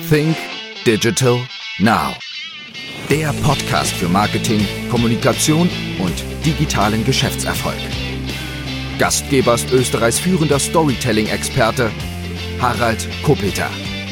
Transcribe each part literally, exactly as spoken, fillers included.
Think Digital Now. Der Podcast für Marketing, Kommunikation und digitalen Geschäftserfolg. Gastgeber ist Österreichs führender Storytelling-Experte Harald Kopeter.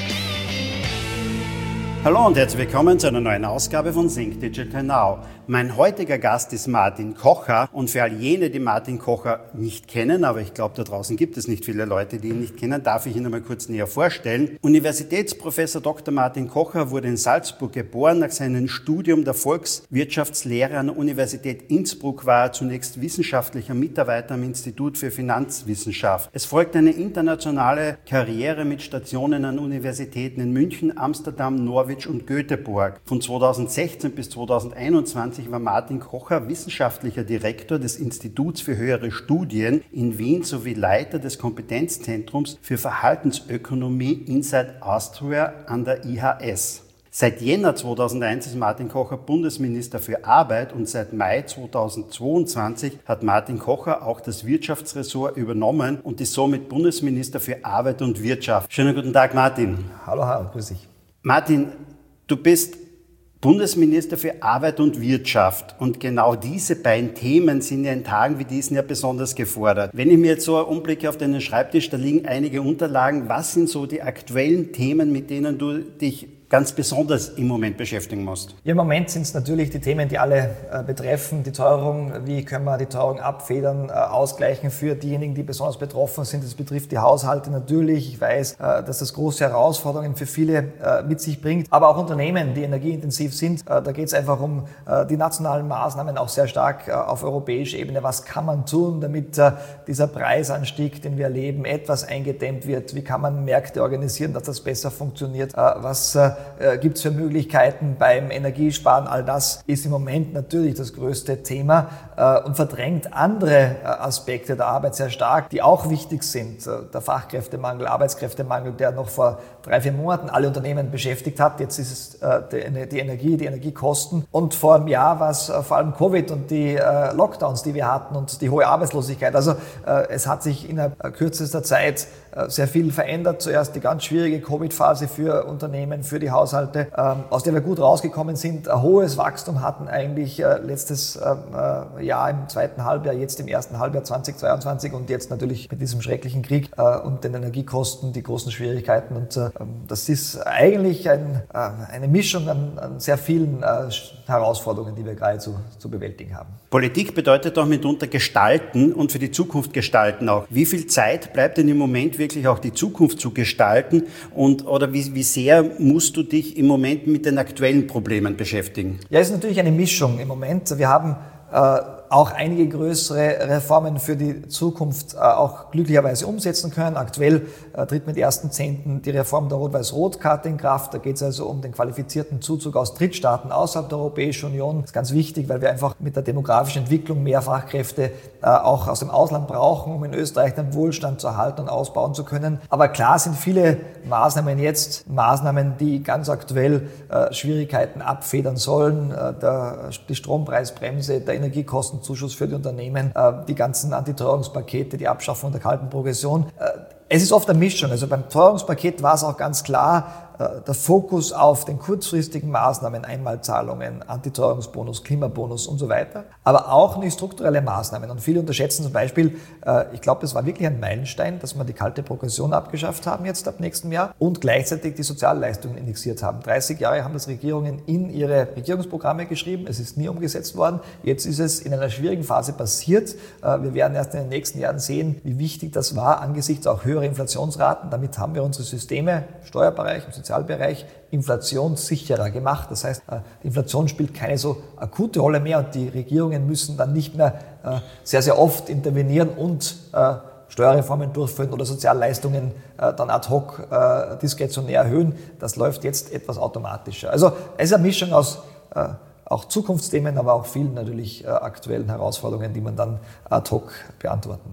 Hallo und herzlich willkommen zu einer neuen Ausgabe von Think Digital Now. Mein heutiger Gast ist Martin Kocher und für all jene, die Martin Kocher nicht kennen, aber ich glaube, da draußen gibt es nicht viele Leute, die ihn nicht kennen, darf ich ihn einmal kurz näher vorstellen. Universitätsprofessor Doktor Martin Kocher wurde in Salzburg geboren. Nach seinem Studium der Volkswirtschaftslehre an der Universität Innsbruck war er zunächst wissenschaftlicher Mitarbeiter am Institut für Finanzwissenschaft. Es folgte eine internationale Karriere mit Stationen an Universitäten in München, Amsterdam, Norwich und Göteborg. Von zweitausendsechzehn bis zweitausendeinundzwanzig war Martin Kocher wissenschaftlicher Direktor des Instituts für höhere Studien in Wien sowie Leiter des Kompetenzzentrums für Verhaltensökonomie Inside Austria an der I H S. Seit Jänner zweitausendeins ist Martin Kocher Bundesminister für Arbeit und seit Mai zweitausendzweiundzwanzig hat Martin Kocher auch das Wirtschaftsressort übernommen und ist somit Bundesminister für Arbeit und Wirtschaft. Schönen guten Tag, Martin. Hallo, Harald, grüß dich. Martin, du bist Bundesminister für Arbeit und Wirtschaft und genau diese beiden Themen sind ja in Tagen wie diesen ja besonders gefordert. Wenn ich mir jetzt so umblicke auf deinen Schreibtisch, da liegen einige Unterlagen. Was sind so die aktuellen Themen, mit denen du dich ganz besonders im Moment beschäftigen musst? Ja, im Moment sind es natürlich die Themen, die alle äh, betreffen. Die Teuerung, wie können wir die Teuerung abfedern, äh, ausgleichen für diejenigen, die besonders betroffen sind. Das betrifft die Haushalte natürlich. Ich weiß, äh, dass das große Herausforderungen für viele äh, mit sich bringt. Aber auch Unternehmen, die energieintensiv sind. Äh, da geht es einfach um äh, die nationalen Maßnahmen, auch sehr stark äh, auf europäischer Ebene. Was kann man tun, damit äh, dieser Preisanstieg, den wir erleben, etwas eingedämmt wird? Wie kann man Märkte organisieren, dass das besser funktioniert? Äh, was äh, Äh, gibt es für Möglichkeiten beim Energiesparen? All das ist im Moment natürlich das größte Thema äh, und verdrängt andere äh, Aspekte der Arbeit sehr stark, die auch wichtig sind. Äh, der Fachkräftemangel, Arbeitskräftemangel, der noch vor drei, vier Monaten alle Unternehmen beschäftigt hat. Jetzt ist es äh, die, die Energie, die Energiekosten. Und vor einem Jahr war es äh, vor allem Covid und die äh, Lockdowns, die wir hatten und die hohe Arbeitslosigkeit. Also äh, es hat sich innerhalb kürzester Zeit äh, sehr viel verändert. Zuerst die ganz schwierige Covid-Phase für Unternehmen, für die Haushalte, ähm, aus der wir gut rausgekommen sind, ein hohes Wachstum hatten eigentlich äh, letztes äh, Jahr im zweiten Halbjahr, jetzt im ersten Halbjahr zweitausendzweiundzwanzig und jetzt natürlich mit diesem schrecklichen Krieg äh, und den Energiekosten, die großen Schwierigkeiten. Und äh, das ist eigentlich ein, äh, eine Mischung an, an sehr vielen äh, Herausforderungen, die wir gerade zu, zu bewältigen haben. Politik bedeutet auch mitunter gestalten und für die Zukunft gestalten auch. Wie viel Zeit bleibt denn im Moment wirklich auch die Zukunft zu gestalten und oder wie, wie sehr musst du dich im Moment mit den aktuellen Problemen beschäftigen? Ja, es ist natürlich eine Mischung im Moment. Wir haben äh, auch einige größere Reformen für die Zukunft äh, auch glücklicherweise umsetzen können. Aktuell äh, tritt mit ersten Zehnten die Reform der Rot-Weiß-Rot-Karte in Kraft. Da geht es also um den qualifizierten Zuzug aus Drittstaaten außerhalb der Europäischen Union. Das ist ganz wichtig, weil wir einfach mit der demografischen Entwicklung mehr Fachkräfte äh, auch aus dem Ausland brauchen, um in Österreich den Wohlstand zu erhalten und ausbauen zu können. Aber klar sind viele Maßnahmen jetzt Maßnahmen, die ganz aktuell äh, Schwierigkeiten abfedern sollen. Äh, der, die Strompreisbremse, der Energiekostenzuschuss für die Unternehmen, äh, die ganzen Antiteuerungspakete, die Abschaffung der kalten Progression. Äh, es ist oft eine Mischung. Also beim Teuerungspaket war es auch ganz klar, der Fokus auf den kurzfristigen Maßnahmen, Einmalzahlungen, Antiteuerungsbonus, Klimabonus und so weiter, aber auch nicht strukturelle Maßnahmen. Und viele unterschätzen zum Beispiel, ich glaube, das war wirklich ein Meilenstein, dass wir die kalte Progression abgeschafft haben jetzt ab nächstem Jahr und gleichzeitig die Sozialleistungen indexiert haben. dreißig Jahre haben das Regierungen in ihre Regierungsprogramme geschrieben, es ist nie umgesetzt worden. Jetzt ist es in einer schwierigen Phase passiert. Wir werden erst in den nächsten Jahren sehen, wie wichtig das war angesichts auch höherer Inflationsraten. Damit haben wir unsere Systeme, Steuerbereich, im Sozialbereich, inflationssicherer gemacht. Das heißt, die Inflation spielt keine so akute Rolle mehr und die Regierungen müssen dann nicht mehr sehr, sehr oft intervenieren und Steuerreformen durchführen oder Sozialleistungen dann ad hoc diskretionär erhöhen. Das läuft jetzt etwas automatischer. Also es ist eine Mischung aus auch Zukunftsthemen, aber auch vielen natürlich aktuellen Herausforderungen, die man dann ad hoc beantworten muss.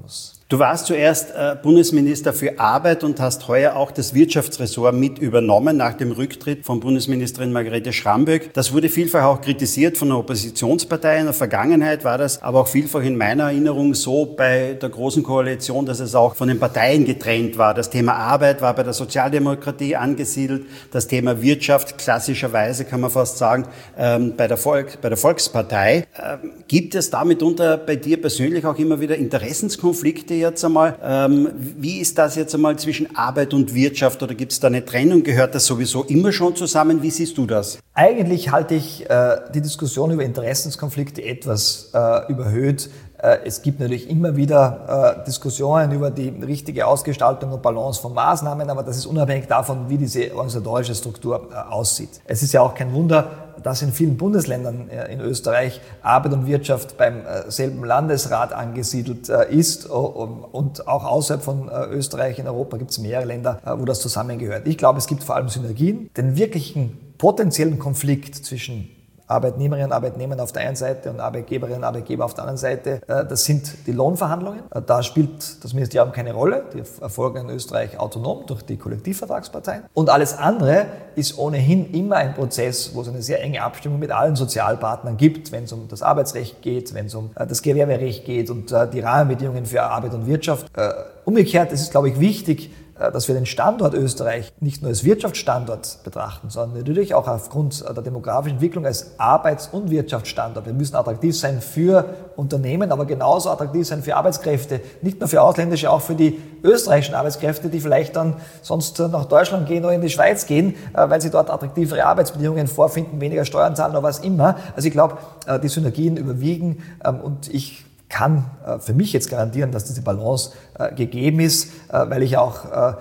Du warst zuerst äh, Bundesminister für Arbeit und hast heuer auch das Wirtschaftsressort mit übernommen nach dem Rücktritt von Bundesministerin Margrethe Schramböck. Das wurde vielfach auch kritisiert von der Oppositionspartei. In der Vergangenheit war das aber auch vielfach in meiner Erinnerung so bei der Großen Koalition, dass es auch von den Parteien getrennt war. Das Thema Arbeit war bei der Sozialdemokratie angesiedelt, das Thema Wirtschaft klassischerweise, kann man fast sagen, ähm, bei der Volk, bei der Volkspartei. Ähm, gibt es da mitunter bei dir persönlich auch immer wieder Interessenskonflikte jetzt einmal? Ähm, wie ist das jetzt einmal zwischen Arbeit und Wirtschaft oder gibt es da eine Trennung? Gehört das sowieso immer schon zusammen? Wie siehst du das? Eigentlich halte ich äh, die Diskussion über Interessenskonflikte etwas äh, überhöht. Äh, es gibt natürlich immer wieder äh, Diskussionen über die richtige Ausgestaltung und Balance von Maßnahmen, aber das ist unabhängig davon, wie diese organisatorische Struktur äh, aussieht. Es ist ja auch kein Wunder, dass in vielen Bundesländern äh, in Österreich Arbeit und Wirtschaft beim äh, selben Landesrat angesiedelt äh, ist äh, und auch außerhalb von äh, Österreich in Europa gibt es mehrere Länder, äh, wo das zusammengehört. Ich glaube, es gibt vor allem Synergien. Den wirklichen potenziellen Konflikt zwischen Arbeitnehmerinnen und Arbeitnehmern auf der einen Seite und Arbeitgeberinnen und Arbeitgeber auf der anderen Seite, das sind die Lohnverhandlungen. Da spielt das Ministerium keine Rolle. Die erfolgen in Österreich autonom durch die Kollektivvertragsparteien. Und alles andere ist ohnehin immer ein Prozess, wo es eine sehr enge Abstimmung mit allen Sozialpartnern gibt, wenn es um das Arbeitsrecht geht, wenn es um das Gewerberecht geht und die Rahmenbedingungen für Arbeit und Wirtschaft. Umgekehrt ist es, glaube ich, wichtig, dass wir den Standort Österreich nicht nur als Wirtschaftsstandort betrachten, sondern natürlich auch aufgrund der demografischen Entwicklung als Arbeits- und Wirtschaftsstandort. Wir müssen attraktiv sein für Unternehmen, aber genauso attraktiv sein für Arbeitskräfte. Nicht nur für ausländische, auch für die österreichischen Arbeitskräfte, die vielleicht dann sonst nach Deutschland gehen oder in die Schweiz gehen, weil sie dort attraktivere Arbeitsbedingungen vorfinden, weniger Steuern zahlen oder was immer. Also ich glaube, die Synergien überwiegen und ich kann äh, für mich jetzt garantieren, dass diese Balance äh, gegeben ist, äh, weil ich auch äh,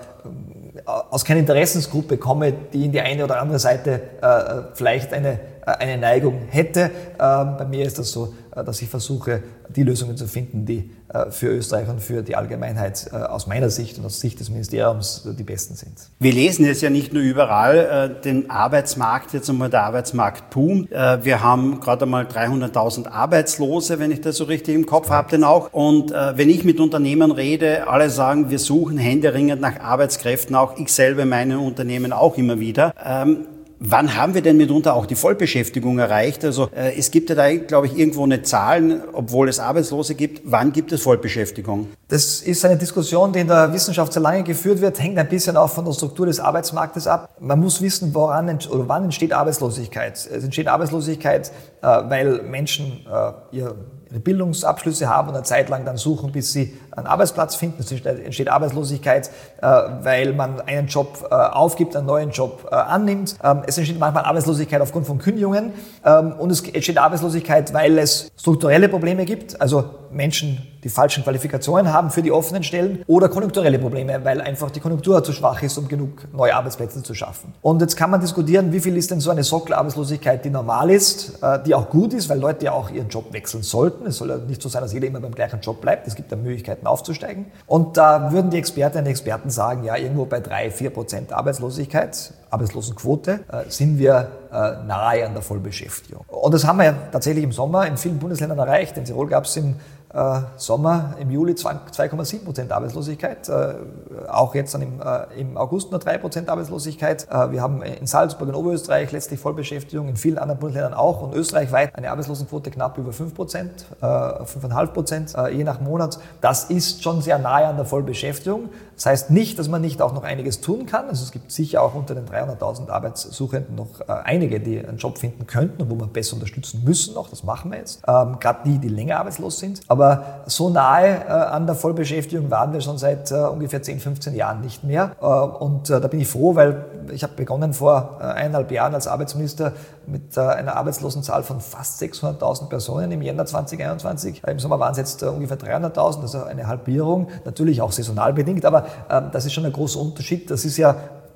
aus keiner Interessensgruppe komme, die in die eine oder andere Seite äh, vielleicht eine, äh, eine Neigung hätte. Äh, bei mir ist das so, äh, dass ich versuche, die Lösungen zu finden, die äh, für Österreich und für die Allgemeinheit äh, aus meiner Sicht und aus Sicht des Ministeriums äh, die besten sind. Wir lesen jetzt ja nicht nur überall äh, den Arbeitsmarkt, jetzt einmal der Arbeitsmarkt boomt. Äh, wir haben gerade einmal dreihunderttausend Arbeitslose, wenn ich das so richtig im Kopf habe, denn auch. Und äh, wenn ich mit Unternehmern rede, alle sagen, wir suchen händeringend nach Arbeitskräften, auch ich selber in meinen Unternehmen auch immer wieder. Ähm, Wann haben wir denn mitunter auch die Vollbeschäftigung erreicht? Also äh, es gibt ja da, glaube ich, irgendwo eine Zahl, obwohl es Arbeitslose gibt. Wann gibt es Vollbeschäftigung? Das ist eine Diskussion, die in der Wissenschaft sehr lange geführt wird, hängt ein bisschen auch von der Struktur des Arbeitsmarktes ab. Man muss wissen, woran oder wann entsteht Arbeitslosigkeit. Es entsteht Arbeitslosigkeit, äh, weil Menschen äh, ihr ihre Bildungsabschlüsse haben und eine Zeit lang dann suchen, bis sie einen Arbeitsplatz finden. Es entsteht Arbeitslosigkeit, weil man einen Job aufgibt, einen neuen Job annimmt. Es entsteht manchmal Arbeitslosigkeit aufgrund von Kündigungen und es entsteht Arbeitslosigkeit, weil es strukturelle Probleme gibt, also Menschen die falschen Qualifikationen haben für die offenen Stellen oder konjunkturelle Probleme, weil einfach die Konjunktur zu schwach ist, um genug neue Arbeitsplätze zu schaffen. Und jetzt kann man diskutieren, wie viel ist denn so eine Sockelarbeitslosigkeit, die normal ist, die auch gut ist, weil Leute ja auch ihren Job wechseln sollten. Es soll ja nicht so sein, dass jeder immer beim gleichen Job bleibt. Es gibt ja Möglichkeiten aufzusteigen. Und da würden die Expertinnen und Experten sagen, ja, irgendwo bei drei, vier Prozent Arbeitslosigkeit, Arbeitslosenquote, sind wir nahe an der Vollbeschäftigung. Und das haben wir ja tatsächlich im Sommer in vielen Bundesländern erreicht. In Tirol gab es im Äh, Sommer, im Juli zwei Komma sieben Prozent Arbeitslosigkeit, äh, auch jetzt dann im, äh, im August nur drei Prozent Arbeitslosigkeit. Äh, wir haben in Salzburg in Oberösterreich letztlich Vollbeschäftigung, in vielen anderen Bundesländern auch und österreichweit eine Arbeitslosenquote knapp über fünf Prozent, äh, fünf Komma fünf Prozent, äh, je nach Monat. Das ist schon sehr nahe an der Vollbeschäftigung. Das heißt nicht, dass man nicht auch noch einiges tun kann. Also es gibt sicher auch unter den dreihunderttausend Arbeitssuchenden noch äh, einige, die einen Job finden könnten und wo wir besser unterstützen müssen noch. Das machen wir jetzt. Ähm, gerade die, die länger arbeitslos sind. Aber Aber so nahe äh, an der Vollbeschäftigung waren wir schon seit äh, ungefähr zehn, fünfzehn Jahren nicht mehr. Äh, und äh, da bin ich froh, weil ich habe begonnen vor äh, eineinhalb Jahren als Arbeitsminister mit äh, einer Arbeitslosenzahl von fast sechshunderttausend Personen im Jänner zwanzig einundzwanzig. Äh, Im Sommer waren es jetzt äh, ungefähr dreihunderttausend, also eine Halbierung, natürlich auch saisonal bedingt, aber äh, das ist schon ein großer Unterschied. Das ist ja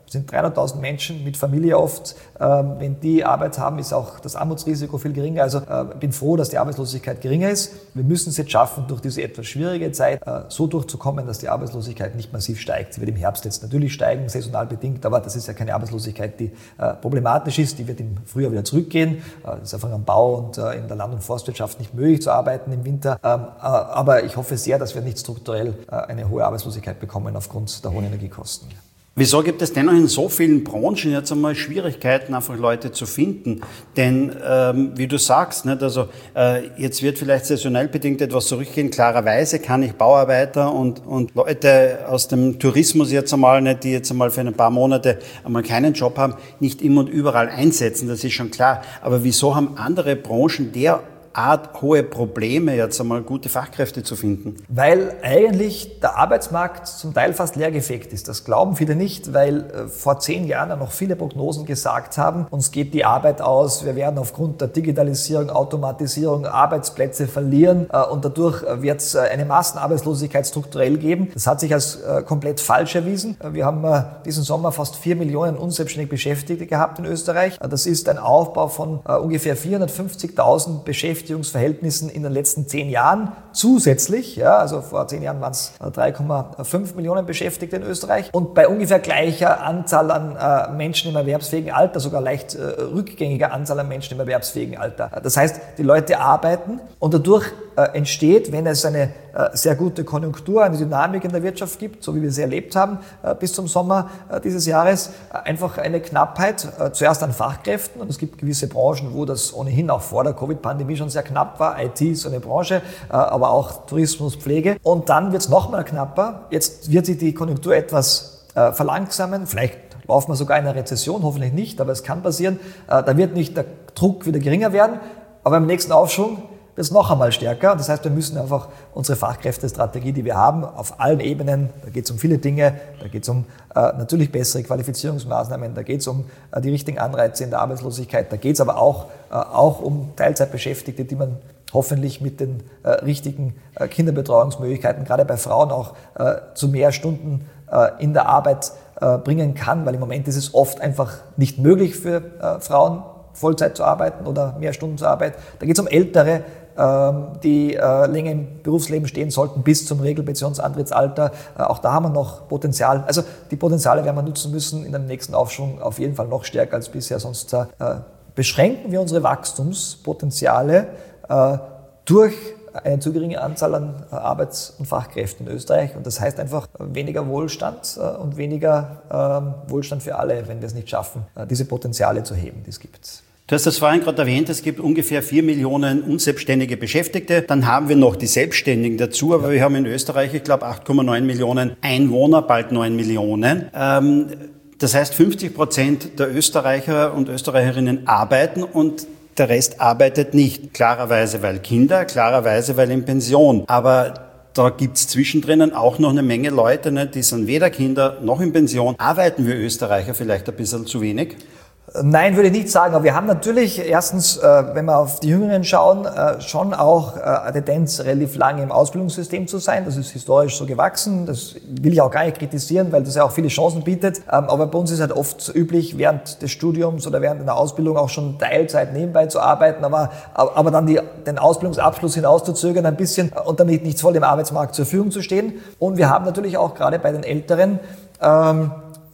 sind dreihunderttausend Menschen mit Familie oft. Ähm, wenn die Arbeit haben, ist auch das Armutsrisiko viel geringer. Also äh, bin froh, dass die Arbeitslosigkeit geringer ist. Wir müssen es jetzt schaffen, durch diese etwas schwierige Zeit äh, so durchzukommen, dass die Arbeitslosigkeit nicht massiv steigt. Sie wird im Herbst jetzt natürlich steigen, saisonal bedingt, aber das ist ja keine Arbeitslosigkeit, die äh, problematisch ist. Die wird im Frühjahr wieder zurückgehen. Äh, das ist einfach am Bau und äh, in der Land- und Forstwirtschaft nicht möglich zu arbeiten im Winter. Ähm, äh, aber ich hoffe sehr, dass wir nicht strukturell äh, eine hohe Arbeitslosigkeit bekommen aufgrund der hohen Energiekosten. Wieso gibt es dennoch in so vielen Branchen jetzt einmal Schwierigkeiten, einfach Leute zu finden? Denn, ähm, wie du sagst, nicht, also äh, jetzt wird vielleicht saisonell bedingt etwas zurückgehen. Klarerweise kann ich Bauarbeiter und, und Leute aus dem Tourismus jetzt einmal, nicht, die jetzt einmal für ein paar Monate einmal keinen Job haben, nicht immer und überall einsetzen, das ist schon klar. Aber wieso haben andere Branchen der Art hohe Probleme, jetzt einmal gute Fachkräfte zu finden? Weil eigentlich der Arbeitsmarkt zum Teil fast leergefegt ist. Das glauben viele nicht, weil äh, vor zehn Jahren noch viele Prognosen gesagt haben, uns geht die Arbeit aus, wir werden aufgrund der Digitalisierung, Automatisierung Arbeitsplätze verlieren äh, und dadurch wird es äh, eine Massenarbeitslosigkeit strukturell geben. Das hat sich als äh, komplett falsch erwiesen. Wir haben äh, diesen Sommer fast vier Millionen unselbstständig Beschäftigte gehabt in Österreich. Äh, das ist ein Aufbau von äh, ungefähr vierhundertfünfzigtausend Beschäftigten Beschäftigungsverhältnissen in den letzten zehn Jahren zusätzlich, ja, also vor zehn Jahren waren es drei Komma fünf Millionen Beschäftigte in Österreich und bei ungefähr gleicher Anzahl an äh, Menschen im erwerbsfähigen Alter, sogar leicht äh, rückgängiger Anzahl an Menschen im erwerbsfähigen Alter. Das heißt, die Leute arbeiten und dadurch äh, entsteht, wenn es eine äh, sehr gute Konjunktur, eine Dynamik in der Wirtschaft gibt, so wie wir sie erlebt haben äh, bis zum Sommer äh, dieses Jahres, äh, einfach eine Knappheit, äh, zuerst an Fachkräften und es gibt gewisse Branchen, wo das ohnehin auch vor der Covid-Pandemie schon sehr knapp war. I T ist so eine Branche, aber auch Tourismus, Pflege. Und dann wird es noch mal knapper. Jetzt wird sich die Konjunktur etwas äh, verlangsamen. Vielleicht laufen wir sogar in eine Rezession, hoffentlich nicht, aber es kann passieren. Äh, da wird nicht der Druck wieder geringer werden, aber im nächsten Aufschwung wird es noch einmal stärker. Das heißt, wir müssen einfach unsere Fachkräftestrategie, die wir haben, auf allen Ebenen, da geht es um viele Dinge, da geht es um äh, natürlich bessere Qualifizierungsmaßnahmen, da geht es um äh, die richtigen Anreize in der Arbeitslosigkeit, da geht es aber auch, äh, auch um Teilzeitbeschäftigte, die man hoffentlich mit den äh, richtigen äh, Kinderbetreuungsmöglichkeiten, gerade bei Frauen auch äh, zu mehr Stunden äh, in der Arbeit äh, bringen kann, weil im Moment ist es oft einfach nicht möglich für äh, Frauen, Vollzeit zu arbeiten oder mehr Stunden zu arbeiten. Da geht es um Ältere, ähm, die äh, länger im Berufsleben stehen sollten, bis zum Regelpensionsantrittsalter. Äh, auch da haben wir noch Potenzial. Also die Potenziale werden wir nutzen müssen in dem nächsten Aufschwung auf jeden Fall noch stärker als bisher. Sonst äh, beschränken wir unsere Wachstumspotenziale äh, durch eine zu geringe Anzahl an Arbeits- und Fachkräften in Österreich. Und das heißt einfach weniger Wohlstand und weniger ähm, Wohlstand für alle, wenn wir es nicht schaffen, diese Potenziale zu heben, die es gibt. Du hast das vorhin gerade erwähnt, es gibt ungefähr vier Millionen unselbstständige Beschäftigte. Dann haben wir noch die Selbstständigen dazu, aber wir haben in Österreich, ich glaube, acht Komma neun Millionen Einwohner, bald neun Millionen. Ähm, das heißt, fünfzig Prozent der Österreicher und Österreicherinnen arbeiten und der Rest arbeitet nicht. Klarerweise, weil Kinder, klarerweise, weil in Pension. Aber da gibt's zwischendrin auch noch eine Menge Leute, ne, die sind weder Kinder noch in Pension. Arbeiten wir Österreicher vielleicht ein bisschen zu wenig? Nein, würde ich nicht sagen, aber wir haben natürlich erstens, wenn wir auf die Jüngeren schauen, schon auch eine Tendenz, relativ lange im Ausbildungssystem zu sein. Das ist historisch so gewachsen. Das will ich auch gar nicht kritisieren, weil das ja auch viele Chancen bietet. Aber bei uns ist halt oft üblich, während des Studiums oder während einer Ausbildung auch schon Teilzeit nebenbei zu arbeiten, aber, aber dann die, den Ausbildungsabschluss hinauszuzögern ein bisschen und damit nicht voll im Arbeitsmarkt zur Verfügung zu stehen. Und wir haben natürlich auch gerade bei den Älteren, ähm,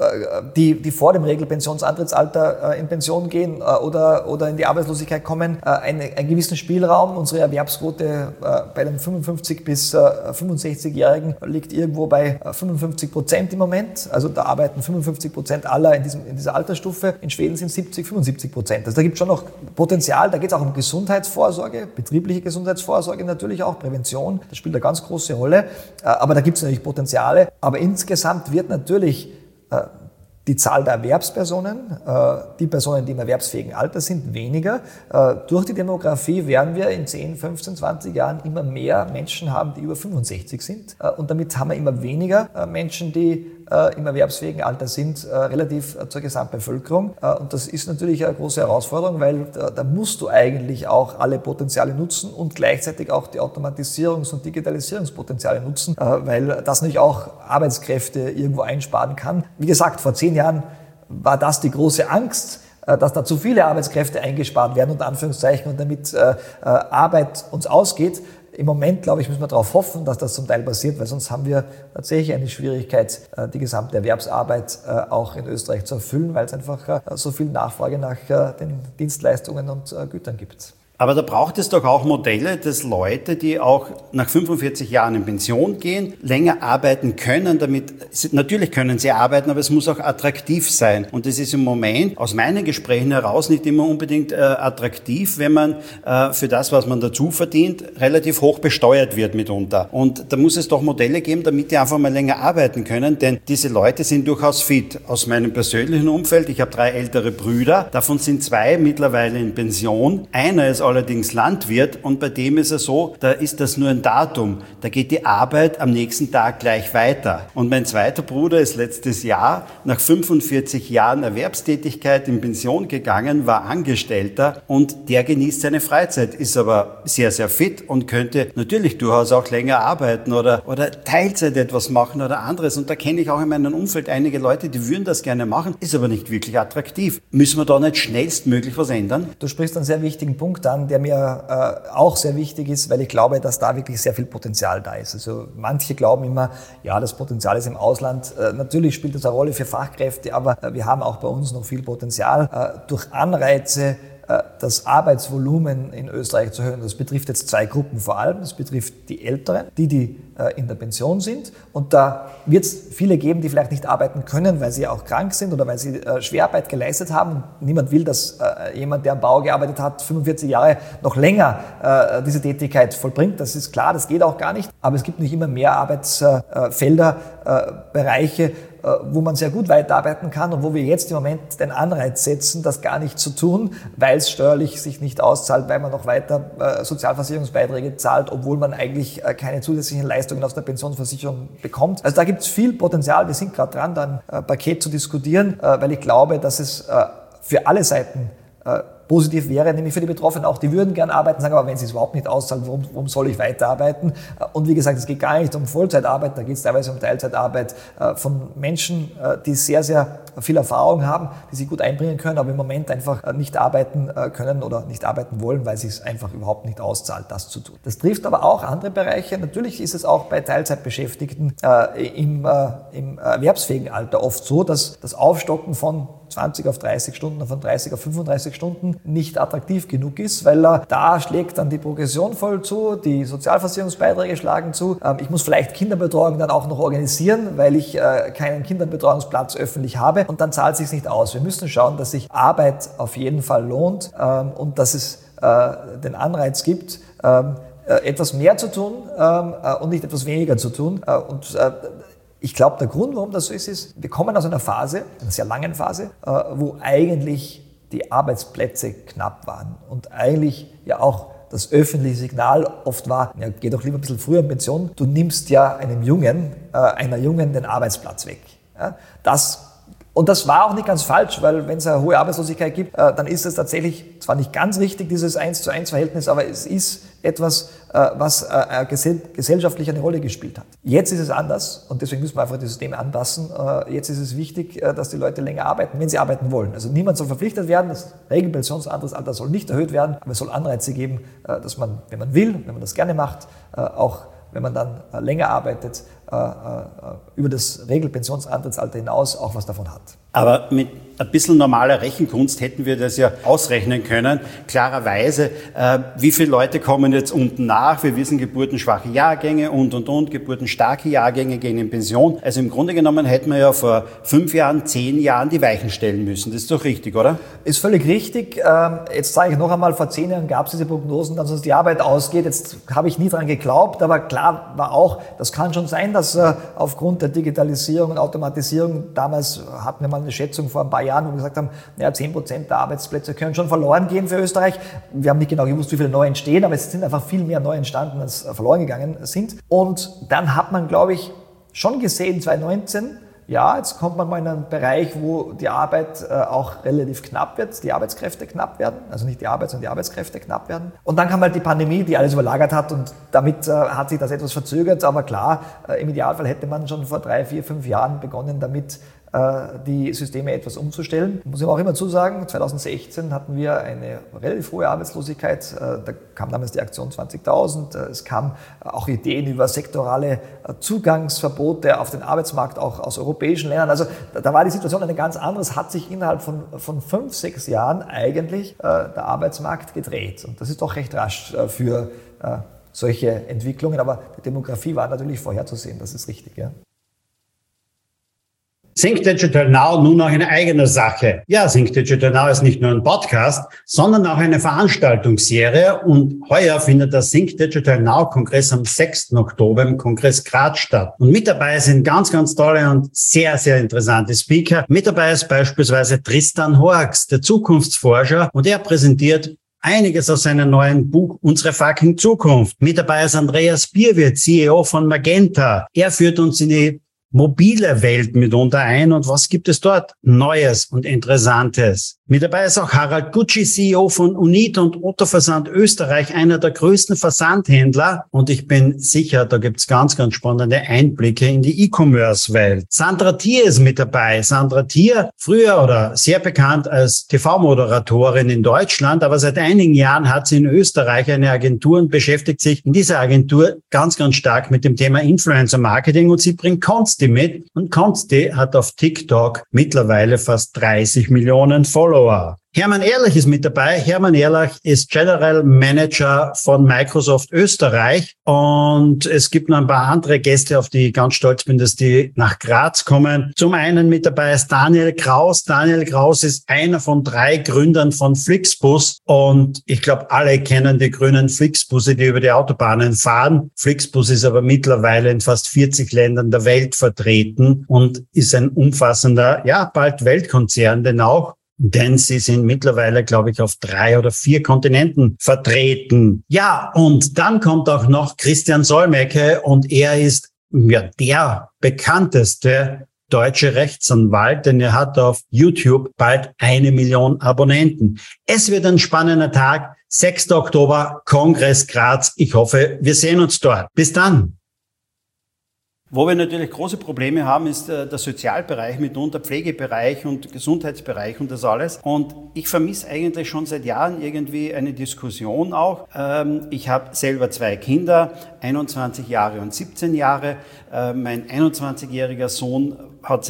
Die, die vor dem Regelpensionsantrittsalter äh, in Pension gehen äh, oder, oder in die Arbeitslosigkeit kommen, äh, eine, einen gewissen Spielraum. Unsere Erwerbsquote äh, bei den fünfundfünfzig- bis fünfundsechzigjährigen liegt irgendwo bei fünfundfünfzig Prozent im Moment. Also da arbeiten fünfundfünfzig Prozent aller in, diesem, in dieser Altersstufe. In Schweden sind siebzig, fünfundsiebzig Prozent. Also da gibt es schon noch Potenzial. Da geht es auch um Gesundheitsvorsorge, betriebliche Gesundheitsvorsorge natürlich auch, Prävention. Das spielt eine ganz große Rolle. Äh, aber da gibt es natürlich Potenziale. Aber insgesamt wird natürlich die Zahl der Erwerbspersonen, die Personen, die im erwerbsfähigen Alter sind, weniger. Durch die Demografie werden wir in zehn, fünfzehn, zwanzig Jahren immer mehr Menschen haben, die über fünfundsechzig sind. Und damit haben wir immer weniger Menschen, die äh, im erwerbsfähigen Alter sind, äh, relativ äh, zur Gesamtbevölkerung. Äh, und das ist natürlich eine große Herausforderung, weil da, da musst du eigentlich auch alle Potenziale nutzen und gleichzeitig auch die Automatisierungs- und Digitalisierungspotenziale nutzen, äh, weil das natürlich auch Arbeitskräfte irgendwo einsparen kann. Wie gesagt, vor zehn Jahren war das die große Angst, dass da zu viele Arbeitskräfte eingespart werden, unter Anführungszeichen, und damit äh, Arbeit uns ausgeht. Im Moment, glaube ich, müssen wir darauf hoffen, dass das zum Teil passiert, weil sonst haben wir tatsächlich eine Schwierigkeit, äh, die gesamte Erwerbsarbeit äh, auch in Österreich zu erfüllen, weil es einfach äh, so viel Nachfrage nach äh, den Dienstleistungen und äh, Gütern gibt. Aber da braucht es doch auch Modelle, dass Leute, die auch nach fünfundvierzig Jahren in Pension gehen, länger arbeiten können. Damit, natürlich können sie arbeiten, aber es muss auch attraktiv sein. Und das ist im Moment aus meinen Gesprächen heraus nicht immer unbedingt äh, attraktiv, wenn man äh, für das, was man dazu verdient, relativ hoch besteuert wird mitunter. Und da muss es doch Modelle geben, damit die einfach mal länger arbeiten können, denn diese Leute sind durchaus fit. Aus meinem persönlichen Umfeld, ich habe drei ältere Brüder, davon sind zwei mittlerweile in Pension. Einer ist allerdings Landwirt und bei dem ist es so, da ist das nur ein Datum. Da geht die Arbeit am nächsten Tag gleich weiter. Und mein zweiter Bruder ist letztes Jahr nach fünfundvierzig Jahren Erwerbstätigkeit in Pension gegangen, war Angestellter und der genießt seine Freizeit, ist aber sehr, sehr fit und könnte natürlich durchaus auch länger arbeiten oder, oder Teilzeit etwas machen oder anderes. Und da kenne ich auch in meinem Umfeld einige Leute, die würden das gerne machen, ist aber nicht wirklich attraktiv. Müssen wir da nicht schnellstmöglich was ändern? Du sprichst einen sehr wichtigen Punkt an, der mir äh, auch sehr wichtig ist, weil ich glaube, dass da wirklich sehr viel Potenzial da ist. Also manche glauben immer, ja, das Potenzial ist im Ausland. Äh, natürlich spielt das eine Rolle für Fachkräfte, aber äh, wir haben auch bei uns noch viel Potenzial. Äh, durch Anreize, äh, das Arbeitsvolumen in Österreich zu erhöhen. Das betrifft jetzt zwei Gruppen vor allem. Das betrifft die Älteren, die, die äh, in der Pension sind. Und da wird es viele geben, die vielleicht nicht arbeiten können, weil sie auch krank sind oder weil sie äh, Schwerarbeit geleistet haben. Niemand will, dass äh, jemand, der am Bau gearbeitet hat, fünfundvierzig Jahre noch länger äh, diese Tätigkeit vollbringt. Das ist klar, das geht auch gar nicht. Aber es gibt nicht immer mehr Arbeitsfelder, äh, Bereiche, wo man sehr gut weiterarbeiten kann und wo wir jetzt im Moment den Anreiz setzen, das gar nicht zu tun, weil es steuerlich sich nicht auszahlt, weil man noch weiter äh, Sozialversicherungsbeiträge zahlt, obwohl man eigentlich äh, keine zusätzlichen Leistungen aus der Pensionsversicherung bekommt. Also da gibt es viel Potenzial. Wir sind gerade dran, da ein äh, Paket zu diskutieren, äh, weil ich glaube, dass es äh, für alle Seiten äh, positiv wäre, nämlich für die Betroffenen auch, die würden gern arbeiten, sagen aber, wenn sie es überhaupt nicht auszahlen, warum, warum soll ich weiterarbeiten? Und wie gesagt, es geht gar nicht um Vollzeitarbeit, da geht es teilweise um Teilzeitarbeit äh, von Menschen, äh, die sehr, sehr viel Erfahrung haben, die sich gut einbringen können, aber im Moment einfach äh, nicht arbeiten äh, können oder nicht arbeiten wollen, weil es sich einfach überhaupt nicht auszahlt, das zu tun. Das trifft aber auch andere Bereiche. Natürlich ist es auch bei Teilzeitbeschäftigten äh, im, äh, im erwerbsfähigen Alter oft so, dass das Aufstocken von zwanzig auf dreißig Stunden, von dreißig auf fünfunddreißig Stunden nicht attraktiv genug ist, weil äh, da schlägt dann die Progression voll zu, die Sozialversicherungsbeiträge schlagen zu. Ähm, ich muss vielleicht Kinderbetreuung dann auch noch organisieren, weil ich äh, keinen Kinderbetreuungsplatz öffentlich habe und dann zahlt es sich nicht aus. Wir müssen schauen, dass sich Arbeit auf jeden Fall lohnt ähm, und dass es äh, den Anreiz gibt, ähm, äh, etwas mehr zu tun ähm, äh, und nicht etwas weniger zu tun. Äh, und äh, Ich glaube, der Grund, warum das so ist, ist, wir kommen aus einer Phase, einer sehr langen Phase, wo eigentlich die Arbeitsplätze knapp waren und eigentlich ja auch das öffentliche Signal oft war, ja, geh doch lieber ein bisschen früher in Pension, du nimmst ja einem Jungen, äh, einer Jungen den Arbeitsplatz weg. Ja, das Und das war auch nicht ganz falsch, weil wenn es eine hohe Arbeitslosigkeit gibt, äh, dann ist es tatsächlich zwar nicht ganz richtig, dieses eins zu eins Verhältnis, aber es ist etwas, äh, was äh, gesell- gesellschaftlich eine Rolle gespielt hat. Jetzt ist es anders und deswegen müssen wir einfach das System anpassen. Äh, jetzt ist es wichtig, äh, dass die Leute länger arbeiten, wenn sie arbeiten wollen. Also niemand soll verpflichtet werden, das Regelpensionsalter soll nicht erhöht werden, aber es soll Anreize geben, äh, dass man, wenn man will, wenn man das gerne macht, äh, auch wenn man dann äh, länger arbeitet, äh, äh, über das Regelpensionsantrittsalter hinaus auch was davon hat. Aber mit ein bisschen normaler Rechenkunst hätten wir das ja ausrechnen können. Klarerweise, äh, wie viele Leute kommen jetzt unten nach? Wir wissen, geburtenschwache Jahrgänge und, und, und, geburtenstarke Jahrgänge gehen in Pension. Also im Grunde genommen hätten wir ja vor fünf Jahren, zehn Jahren die Weichen stellen müssen. Das ist doch richtig, oder? Ist völlig richtig. Ähm, jetzt sage ich noch einmal, vor zehn Jahren gab es diese Prognosen, dass uns die Arbeit ausgeht. Jetzt habe ich nie dran geglaubt, aber klar war auch, das kann schon sein, dass äh, aufgrund der Digitalisierung und Automatisierung, damals hatten wir mal eine Schätzung vor ein paar Jahren, wo wir gesagt haben, naja, zehn Prozent der Arbeitsplätze können schon verloren gehen für Österreich. Wir haben nicht genau gewusst, wie viele neu entstehen, aber es sind einfach viel mehr neu entstanden, als verloren gegangen sind. Und dann hat man, glaube ich, schon gesehen, zwanzig neunzehn, Ja, jetzt kommt man mal in einen Bereich, wo die Arbeit äh, auch relativ knapp wird, die Arbeitskräfte knapp werden, also nicht die Arbeit, sondern die Arbeitskräfte knapp werden. Und dann kam halt die Pandemie, die alles überlagert hat und damit äh, hat sich das etwas verzögert, aber klar, äh, im Idealfall hätte man schon vor drei, vier, fünf Jahren begonnen, damit die Systeme etwas umzustellen. Muss ich auch immer zusagen, zwanzig sechzehn hatten wir eine relativ hohe Arbeitslosigkeit. Da kam damals die Aktion zwanzigtausend. Es kamen auch Ideen über sektorale Zugangsverbote auf den Arbeitsmarkt, auch aus europäischen Ländern. Also da war die Situation eine ganz andere. Es hat sich innerhalb von, von fünf, sechs Jahren eigentlich der Arbeitsmarkt gedreht. Und das ist doch recht rasch für solche Entwicklungen. Aber die Demografie war natürlich vorherzusehen, das ist richtig, ja. Think Digital Now nun auch eine eigene Sache. Ja, Think Digital Now ist nicht nur ein Podcast, sondern auch eine Veranstaltungsserie und heuer findet der Think Digital Now Kongress am sechsten Oktober im Kongress Graz statt. Und mit dabei sind ganz, ganz tolle und sehr, sehr interessante Speaker. Mit dabei ist beispielsweise Tristan Horx, der Zukunftsforscher, und er präsentiert einiges aus seinem neuen Buch Unsere fucking Zukunft. Mit dabei ist Andreas Bierwirt, C E O von Magenta. Er führt uns in die mobile Welt mitunter ein und was gibt es dort Neues und Interessantes. Mit dabei ist auch Harald Gutschi, C E O von Unit und Otto Versand Österreich, einer der größten Versandhändler, und ich bin sicher, da gibt's ganz, ganz spannende Einblicke in die E-Commerce-Welt. Sandra Thier ist mit dabei. Sandra Thier, früher oder sehr bekannt als T V-Moderatorin in Deutschland, aber seit einigen Jahren hat sie in Österreich eine Agentur und beschäftigt sich in dieser Agentur ganz, ganz stark mit dem Thema Influencer-Marketing, und sie bringt Konsti mit, und Konsti hat auf TikTok mittlerweile fast dreißig Millionen Follower. Hermann Ehrlich ist mit dabei. Hermann Ehrlich ist General Manager von Microsoft Österreich, und es gibt noch ein paar andere Gäste, auf die ich ganz stolz bin, dass die nach Graz kommen. Zum einen mit dabei ist Daniel Kraus. Daniel Kraus ist einer von drei Gründern von Flixbus, und ich glaube, alle kennen die grünen Flixbusse, die über die Autobahnen fahren. Flixbus ist aber mittlerweile in fast vierzig Ländern der Welt vertreten und ist ein umfassender, ja, bald Weltkonzern, denn auch Denn sie sind mittlerweile, glaube ich, auf drei oder vier Kontinenten vertreten. Ja, und dann kommt auch noch Christian Solmecke, und er ist ja der bekannteste deutsche Rechtsanwalt, denn er hat auf YouTube bald eine Million Abonnenten. Es wird ein spannender Tag. sechster Oktober, Kongress Graz. Ich hoffe, wir sehen uns dort. Bis dann. Wo wir natürlich große Probleme haben, ist der Sozialbereich, mitunter Pflegebereich und Gesundheitsbereich und das alles. Und ich vermisse eigentlich schon seit Jahren irgendwie eine Diskussion auch. Ich habe selber zwei Kinder, einundzwanzig Jahre und siebzehn Jahre. Mein einundzwanzigjähriger Sohn hat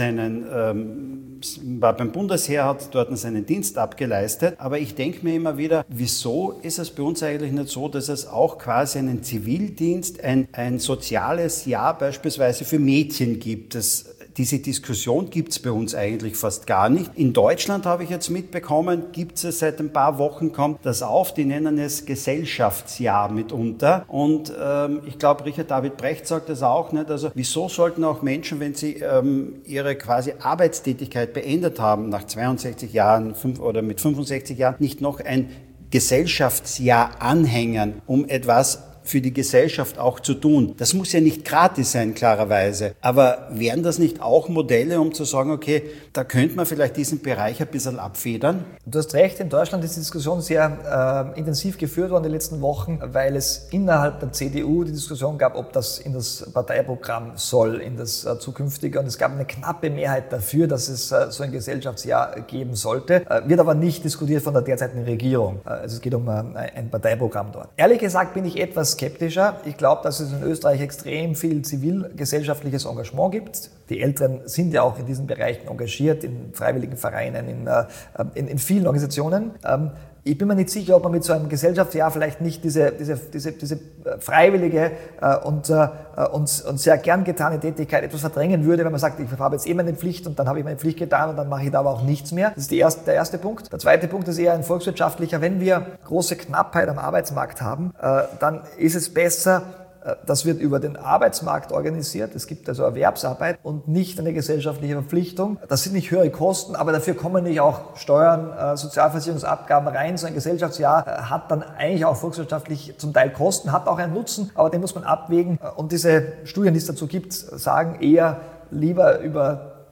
seinen, war beim Bundesheer, hat dort seinen Dienst abgeleistet. Aber ich denke mir immer wieder, wieso ist es bei uns eigentlich nicht so, dass es auch quasi einen Zivildienst, ein, ein soziales Jahr beispielsweise für Mädchen gibt? Das, diese Diskussion gibt es bei uns eigentlich fast gar nicht. In Deutschland habe ich jetzt mitbekommen, gibt es seit ein paar Wochen, kommt das auf, die nennen es Gesellschaftsjahr mitunter. Und ähm, ich glaube, Richard David Brecht sagt das auch nicht. Also wieso sollten auch Menschen, wenn sie ähm, ihre quasi Arbeitstätigkeit beendet haben, nach zweiundsechzig Jahren fünf, oder mit fünfundsechzig Jahren, nicht noch ein Gesellschaftsjahr anhängen, um etwas für die Gesellschaft auch zu tun. Das muss ja nicht gratis sein, klarerweise. Aber wären das nicht auch Modelle, um zu sagen, okay, da könnte man vielleicht diesen Bereich ein bisschen abfedern? Du hast recht, in Deutschland ist die Diskussion sehr äh, intensiv geführt worden in den letzten Wochen, weil es innerhalb der C D U die Diskussion gab, ob das in das Parteiprogramm soll, in das äh, zukünftige. Und es gab eine knappe Mehrheit dafür, dass es äh, so ein Gesellschaftsjahr geben sollte. Äh, wird aber nicht diskutiert von der derzeitigen Regierung. Äh, also es geht um äh, ein Parteiprogramm dort. Ehrlich gesagt bin ich etwas skeptischer. Ich glaube, dass es in Österreich extrem viel zivilgesellschaftliches Engagement gibt. Die Älteren sind ja auch in diesen Bereichen engagiert, in freiwilligen Vereinen, in, in, in vielen Organisationen. Ich bin mir nicht sicher, ob man mit so einem Gesellschaftsjahr vielleicht nicht diese, diese, diese, diese freiwillige und, und, und sehr gern getane Tätigkeit etwas verdrängen würde, wenn man sagt, ich habe jetzt eh meine Pflicht und dann habe ich meine Pflicht getan und dann mache ich da aber auch nichts mehr. Das ist die erste, der erste Punkt. Der zweite Punkt ist eher ein volkswirtschaftlicher. Wenn wir große Knappheit am Arbeitsmarkt haben, dann ist es besser, das wird über den Arbeitsmarkt organisiert. Es gibt also Erwerbsarbeit und nicht eine gesellschaftliche Verpflichtung. Das sind nicht höhere Kosten, aber dafür kommen nicht auch Steuern, Sozialversicherungsabgaben rein. So ein Gesellschaftsjahr hat dann eigentlich auch volkswirtschaftlich zum Teil Kosten, hat auch einen Nutzen, aber den muss man abwägen. Und diese Studien, die es dazu gibt, sagen eher lieber über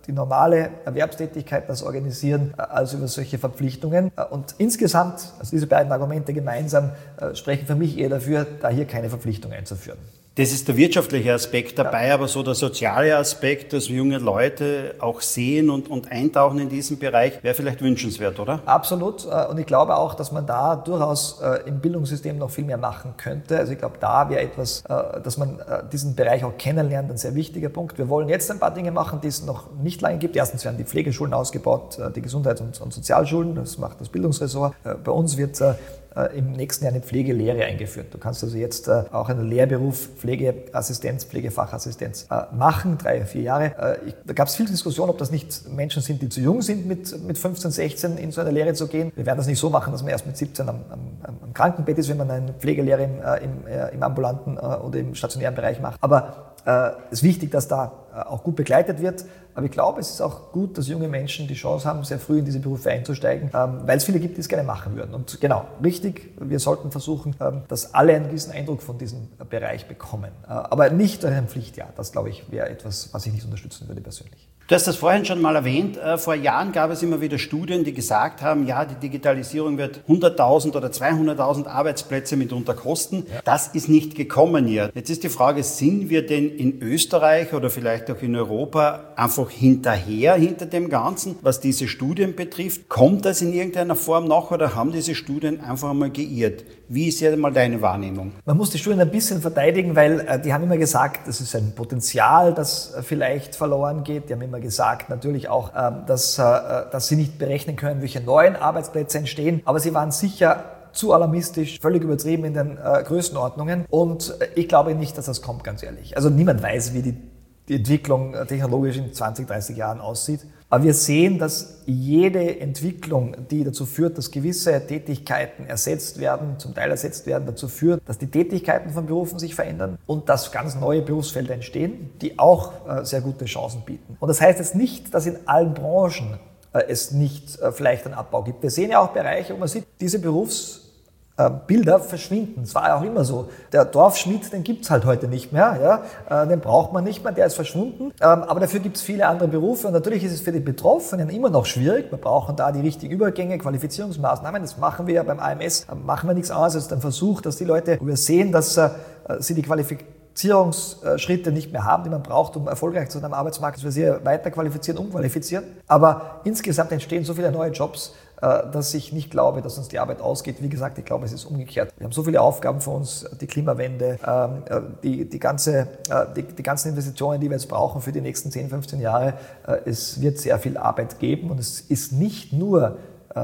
die normale Erwerbstätigkeit, das Organisieren, als über solche Verpflichtungen. Und insgesamt, also diese beiden Argumente gemeinsam, sprechen für mich eher dafür, da hier keine Verpflichtung einzuführen. Das ist der wirtschaftliche Aspekt dabei, ja. Aber so der soziale Aspekt, dass junge Leute auch sehen und, und eintauchen in diesen Bereich, wäre vielleicht wünschenswert, oder? Absolut. Und ich glaube auch, dass man da durchaus im Bildungssystem noch viel mehr machen könnte. Also ich glaube, da wäre etwas, dass man diesen Bereich auch kennenlernt, ein sehr wichtiger Punkt. Wir wollen jetzt ein paar Dinge machen, die es noch nicht lange gibt. Erstens werden die Pflegeschulen ausgebaut, die Gesundheits- und, und Sozialschulen, das macht das Bildungsressort. Bei uns wird im nächsten Jahr eine Pflegelehre eingeführt. Du kannst also jetzt äh, auch einen Lehrberuf Pflegeassistenz, Pflegefachassistenz äh, machen, drei, vier Jahre. Äh, ich, da gab es viel Diskussion, ob das nicht Menschen sind, die zu jung sind, mit, mit fünfzehn, sechzehn in so eine Lehre zu gehen. Wir werden das nicht so machen, dass man erst mit siebzehn am, am, am Krankenbett ist, wenn man eine Pflegelehre im, äh, im, äh, im ambulanten äh, oder im stationären Bereich macht. Aber es ist wichtig, dass da auch gut begleitet wird. Aber ich glaube, es ist auch gut, dass junge Menschen die Chance haben, sehr früh in diese Berufe einzusteigen, weil es viele gibt, die es gerne machen würden. Und genau, richtig, wir sollten versuchen, dass alle einen gewissen Eindruck von diesem Bereich bekommen. Aber nicht durch ein Pflichtjahr. Das, glaube ich, wäre etwas, was ich nicht unterstützen würde persönlich. Du hast das vorhin schon mal erwähnt. Vor Jahren gab es immer wieder Studien, die gesagt haben, ja, die Digitalisierung wird hunderttausend oder zweihunderttausend Arbeitsplätze mitunter kosten. Ja. Das ist nicht gekommen hier. Jetzt ist die Frage, sind wir denn in Österreich oder vielleicht auch in Europa einfach hinterher hinter dem Ganzen, was diese Studien betrifft? Kommt das in irgendeiner Form noch oder haben diese Studien einfach einmal geirrt? Wie ist ja mal deine Wahrnehmung? Man muss die Studien ein bisschen verteidigen, weil äh, die haben immer gesagt, das ist ein Potenzial, das äh, vielleicht verloren geht. Die haben immer gesagt natürlich auch, äh, dass, äh, dass sie nicht berechnen können, welche neuen Arbeitsplätze entstehen. Aber sie waren sicher zu alarmistisch, völlig übertrieben in den äh, Größenordnungen. Und äh, ich glaube nicht, dass das kommt, ganz ehrlich. Also niemand weiß, wie die, die Entwicklung äh, technologisch in zwanzig, dreißig Jahren aussieht. Aber wir sehen, dass jede Entwicklung, die dazu führt, dass gewisse Tätigkeiten ersetzt werden, zum Teil ersetzt werden, dazu führt, dass die Tätigkeiten von Berufen sich verändern und dass ganz neue Berufsfelder entstehen, die auch äh, sehr gute Chancen bieten. Und das heißt jetzt nicht, dass in allen Branchen äh, es nicht äh, vielleicht einen Abbau gibt. Wir sehen ja auch Bereiche, wo man sieht, diese Berufs Bilder verschwinden. Es war ja auch immer so. Der Dorfschmied, den gibt's halt heute nicht mehr. Ja? Den braucht man nicht mehr, der ist verschwunden. Aber dafür gibt's viele andere Berufe. Und natürlich ist es für die Betroffenen immer noch schwierig. Wir brauchen da die richtigen Übergänge, Qualifizierungsmaßnahmen. Das machen wir ja beim A M S. Machen wir nichts anderes als den Versuch, dass die Leute, wo wir sehen, dass sie die Qualifizierungsschritte nicht mehr haben, die man braucht, um erfolgreich zu sein am Arbeitsmarkt, dass wir sie weiter qualifizieren, umqualifizieren. Aber insgesamt entstehen so viele neue Jobs, dass ich nicht glaube, dass uns die Arbeit ausgeht. Wie gesagt, ich glaube, es ist umgekehrt. Wir haben so viele Aufgaben vor uns, die Klimawende, die, die, ganze, die, die ganzen Investitionen, die wir jetzt brauchen für die nächsten zehn, fünfzehn Jahre. Es wird sehr viel Arbeit geben und es ist nicht nur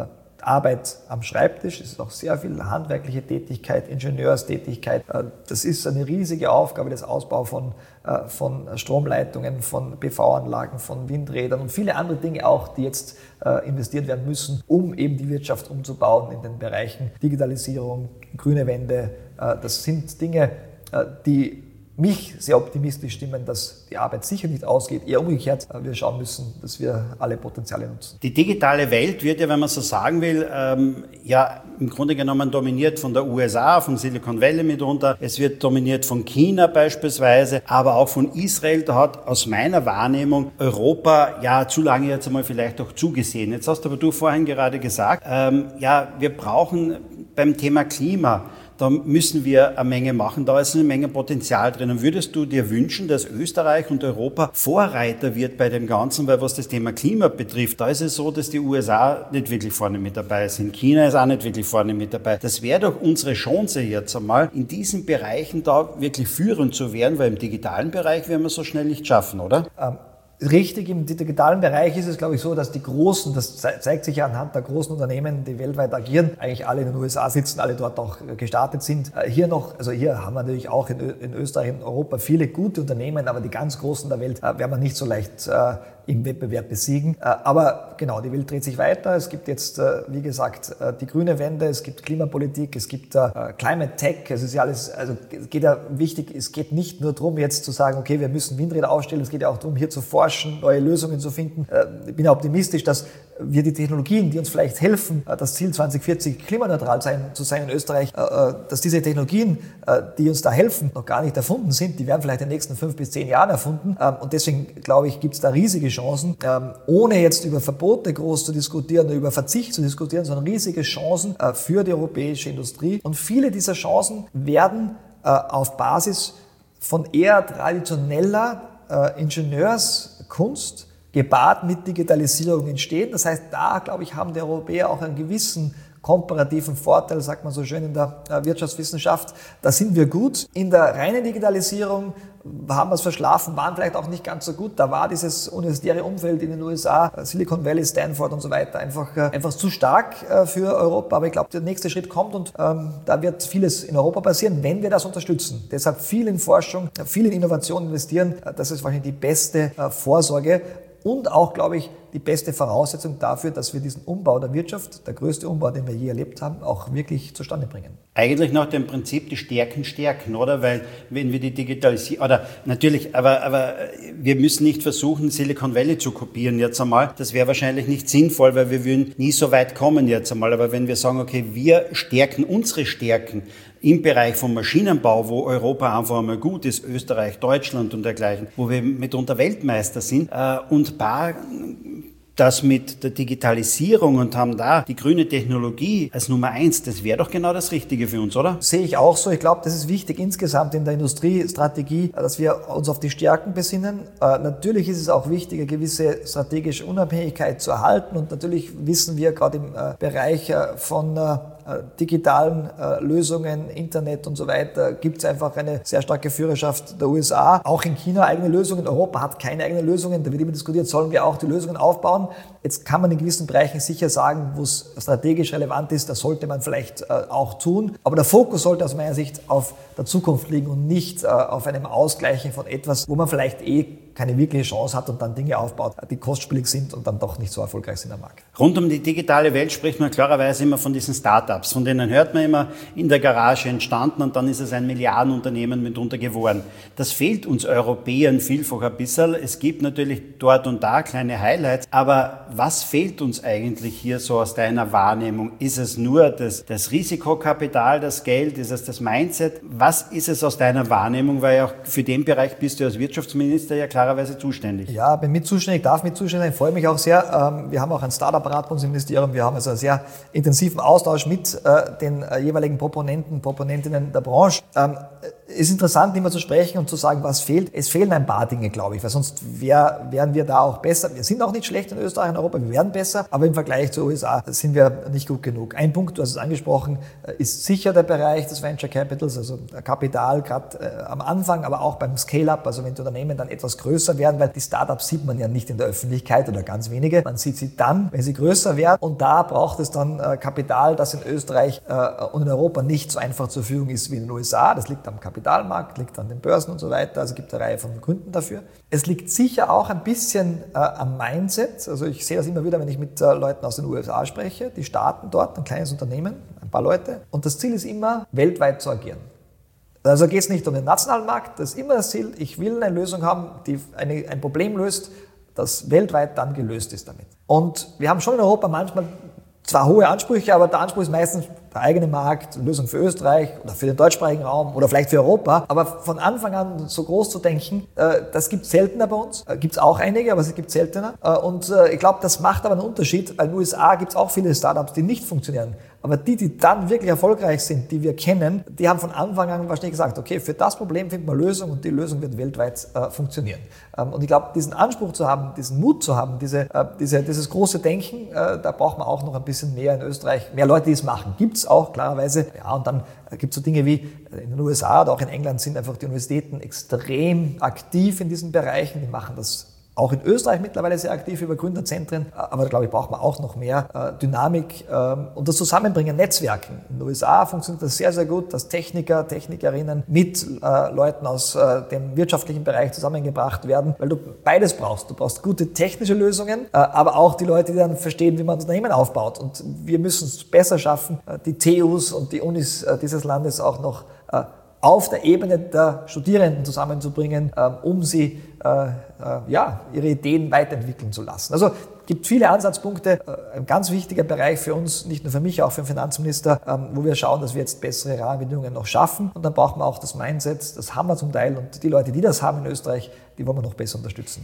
Arbeit am Schreibtisch, es ist auch sehr viel handwerkliche Tätigkeit, Ingenieurstätigkeit. Das ist eine riesige Aufgabe, das Ausbau von, von Stromleitungen, von P V-Anlagen, von Windrädern und viele andere Dinge auch, die jetzt investiert werden müssen, um eben die Wirtschaft umzubauen in den Bereichen Digitalisierung, grüne Wende. Das sind Dinge, die mich sehr optimistisch stimmen, dass die Arbeit sicher nicht ausgeht, eher umgekehrt. Wir schauen müssen, dass wir alle Potenziale nutzen. Die digitale Welt wird ja, wenn man so sagen will, ähm, ja im Grunde genommen dominiert von der U S A, von Silicon Valley mitunter. Es wird dominiert von China beispielsweise, aber auch von Israel. Da hat aus meiner Wahrnehmung Europa ja zu lange jetzt einmal vielleicht auch zugesehen. Jetzt hast aber du vorhin gerade gesagt, ähm, ja, wir brauchen beim Thema Klima, da müssen wir eine Menge machen, da ist eine Menge Potenzial drin. Und würdest du dir wünschen, dass Österreich und Europa Vorreiter wird bei dem Ganzen, weil was das Thema Klima betrifft, da ist es so, dass die U S A nicht wirklich vorne mit dabei sind. China ist auch nicht wirklich vorne mit dabei. Das wäre doch unsere Chance jetzt einmal, in diesen Bereichen da wirklich führend zu werden, weil im digitalen Bereich werden wir so schnell nicht schaffen, oder? Ähm. Richtig, im digitalen Bereich ist es, glaube ich, so, dass die großen, das zeigt sich ja anhand der großen Unternehmen, die weltweit agieren, eigentlich alle in den U S A sitzen, alle dort auch gestartet sind. Hier noch, also hier haben wir natürlich auch in, in Österreich und Europa viele gute Unternehmen, aber die ganz großen der Welt werden wir nicht so leicht äh, im Wettbewerb besiegen. Aber genau, die Welt dreht sich weiter. Es gibt jetzt, wie gesagt, die grüne Wende, es gibt Klimapolitik, es gibt Climate Tech. Es ist ja alles, also es geht ja wichtig, es geht nicht nur darum, jetzt zu sagen, okay, wir müssen Windräder aufstellen, es geht ja auch darum, hier zu forschen, neue Lösungen zu finden. Ich bin ja optimistisch, dass wir die Technologien, die uns vielleicht helfen, das Ziel zwanzig vierzig klimaneutral sein, zu sein in Österreich, dass diese Technologien, die uns da helfen, noch gar nicht erfunden sind. Die werden vielleicht in den nächsten fünf bis zehn Jahren erfunden. Und deswegen, glaube ich, gibt es da riesige Chancen, ähm, ohne jetzt über Verbote groß zu diskutieren oder über Verzicht zu diskutieren, sondern riesige Chancen äh, für die europäische Industrie. Und viele dieser Chancen werden äh, auf Basis von eher traditioneller äh, Ingenieurskunst gepaart mit Digitalisierung entstehen. Das heißt, da, glaube ich, haben die Europäer auch einen gewissen komparativen Vorteil, sagt man so schön in der Wirtschaftswissenschaft. Da sind wir gut. In der reinen Digitalisierung haben wir es verschlafen, waren vielleicht auch nicht ganz so gut. Da war dieses universitäre Umfeld in den U S A, Silicon Valley, Stanford und so weiter, einfach, einfach zu stark für Europa. Aber ich glaube, der nächste Schritt kommt und ähm, da wird vieles in Europa passieren, wenn wir das unterstützen. Deshalb viel in Forschung, viel in Innovation investieren. Das ist wahrscheinlich die beste äh, Vorsorge. Und auch, glaube ich, die beste Voraussetzung dafür, dass wir diesen Umbau der Wirtschaft, der größte Umbau, den wir je erlebt haben, auch wirklich zustande bringen. Eigentlich nach dem Prinzip, die Stärken stärken, oder? Weil wenn wir die Digitalisierung, oder natürlich, aber, aber wir müssen nicht versuchen, Silicon Valley zu kopieren jetzt einmal. Das wäre wahrscheinlich nicht sinnvoll, weil wir würden nie so weit kommen jetzt einmal. Aber wenn wir sagen, okay, wir stärken unsere Stärken im Bereich vom Maschinenbau, wo Europa einfach einmal gut ist, Österreich, Deutschland und dergleichen, wo wir mitunter Weltmeister sind, äh, und paar das mit der Digitalisierung und haben da die grüne Technologie als Nummer eins, das wäre doch genau das Richtige für uns, oder? Sehe ich auch so. Ich glaube, das ist wichtig insgesamt in der Industriestrategie, dass wir uns auf die Stärken besinnen. Äh, natürlich ist es auch wichtig, eine gewisse strategische Unabhängigkeit zu erhalten und natürlich wissen wir gerade im äh, Bereich äh, von äh, digitalen äh, Lösungen, Internet und so weiter, gibt es einfach eine sehr starke Führerschaft der U S A. Auch in China eigene Lösungen. Europa hat keine eigenen Lösungen. Da wird immer diskutiert, sollen wir auch die Lösungen aufbauen? Jetzt kann man in gewissen Bereichen sicher sagen, wo es strategisch relevant ist, das sollte man vielleicht äh, auch tun. Aber der Fokus sollte aus meiner Sicht auf der Zukunft liegen und nicht äh, auf einem Ausgleichen von etwas, wo man vielleicht eh keine wirkliche Chance hat und dann Dinge aufbaut, die kostspielig sind und dann doch nicht so erfolgreich sind am Markt. Rund um die digitale Welt spricht man klarerweise immer von diesen Startups, von denen hört man immer, in der Garage entstanden und dann ist es ein Milliardenunternehmen mitunter geworden. Das fehlt uns Europäern vielfach ein bisschen. Es gibt natürlich dort und da kleine Highlights, aber was fehlt uns eigentlich hier so aus deiner Wahrnehmung? Ist es nur das, das Risikokapital, das Geld, ist es das Mindset? Was ist es aus deiner Wahrnehmung? Weil auch für den Bereich bist du als Wirtschaftsminister ja klarerweise zuständig. Ja, bin mit zuständig, darf mit zuständig sein, freue mich auch sehr. Wir haben auch ein Startup-Rat bei uns im Ministerium. Wir haben also einen sehr intensiven Austausch mit den jeweiligen Proponenten, Proponentinnen der Branche. Es ist interessant, immer zu sprechen und zu sagen, was fehlt. Es fehlen ein paar Dinge, glaube ich, weil sonst wär, wären wir da auch besser. Wir sind auch nicht schlecht in Österreich und Europa, wir werden besser, aber im Vergleich zur U S A sind wir nicht gut genug. Ein Punkt, du hast es angesprochen, ist sicher der Bereich des Venture Capitals, also Kapital, gerade äh, am Anfang, aber auch beim Scale-Up, also wenn die Unternehmen dann etwas größer werden, weil die Startups sieht man ja nicht in der Öffentlichkeit oder ganz wenige. Man sieht sie dann, wenn sie größer werden und da braucht es dann äh, Kapital, das in Österreich äh, und in Europa nicht so einfach zur Verfügung ist wie in den U S A. Das liegt am Kapitalmarkt, liegt an den Börsen und so weiter. Also es gibt eine Reihe von Gründen dafür. Es liegt sicher auch ein bisschen äh, am Mindset. Also ich sehe das immer wieder, wenn ich mit äh, Leuten aus den U S A spreche. Die starten dort, ein kleines Unternehmen, ein paar Leute. Und das Ziel ist immer, weltweit zu agieren. Also geht es nicht um den nationalen Markt. Das ist immer das Ziel. Ich will eine Lösung haben, die eine, ein Problem löst, das weltweit dann gelöst ist damit. Und wir haben schon in Europa manchmal zwar hohe Ansprüche, aber der Anspruch ist meistens der eigene Markt, Lösung für Österreich oder für den deutschsprachigen Raum oder vielleicht für Europa. Aber von Anfang an so groß zu denken, das gibt es seltener bei uns. Gibt es auch einige, aber es gibt seltener. Und ich glaube, das macht aber einen Unterschied. Weil in den U S A gibt es auch viele Startups, die nicht funktionieren. Aber die, die dann wirklich erfolgreich sind, die wir kennen, die haben von Anfang an wahrscheinlich gesagt, okay, für das Problem finden wir eine Lösung und die Lösung wird weltweit äh, funktionieren. Ähm, und ich glaube, diesen Anspruch zu haben, diesen Mut zu haben, diese, äh, diese, dieses große Denken, äh, da braucht man auch noch ein bisschen mehr in Österreich, mehr Leute, die es machen. Gibt's auch, klarerweise. Ja, und dann äh, gibt es so Dinge wie in den U S A oder auch in England sind einfach die Universitäten extrem aktiv in diesen Bereichen. Die machen das auch in Österreich mittlerweile sehr aktiv über Gründerzentren, aber da glaube ich, braucht man auch noch mehr äh, Dynamik ähm, und das Zusammenbringen, Netzwerken. In den U S A funktioniert das sehr, sehr gut, dass Techniker, Technikerinnen mit äh, Leuten aus äh, dem wirtschaftlichen Bereich zusammengebracht werden, weil du beides brauchst. Du brauchst gute technische Lösungen, äh, aber auch die Leute, die dann verstehen, wie man ein Unternehmen aufbaut. Und wir müssen es besser schaffen, äh, die T Us und die Unis äh, dieses Landes auch noch äh, auf der Ebene der Studierenden zusammenzubringen, um sie äh, ja, ihre Ideen weiterentwickeln zu lassen. Also es gibt viele Ansatzpunkte, ein ganz wichtiger Bereich für uns, nicht nur für mich, auch für den Finanzminister, wo wir schauen, dass wir jetzt bessere Rahmenbedingungen noch schaffen. Und dann brauchen wir auch das Mindset, das haben wir zum Teil und die Leute, die das haben in Österreich, die wollen wir noch besser unterstützen.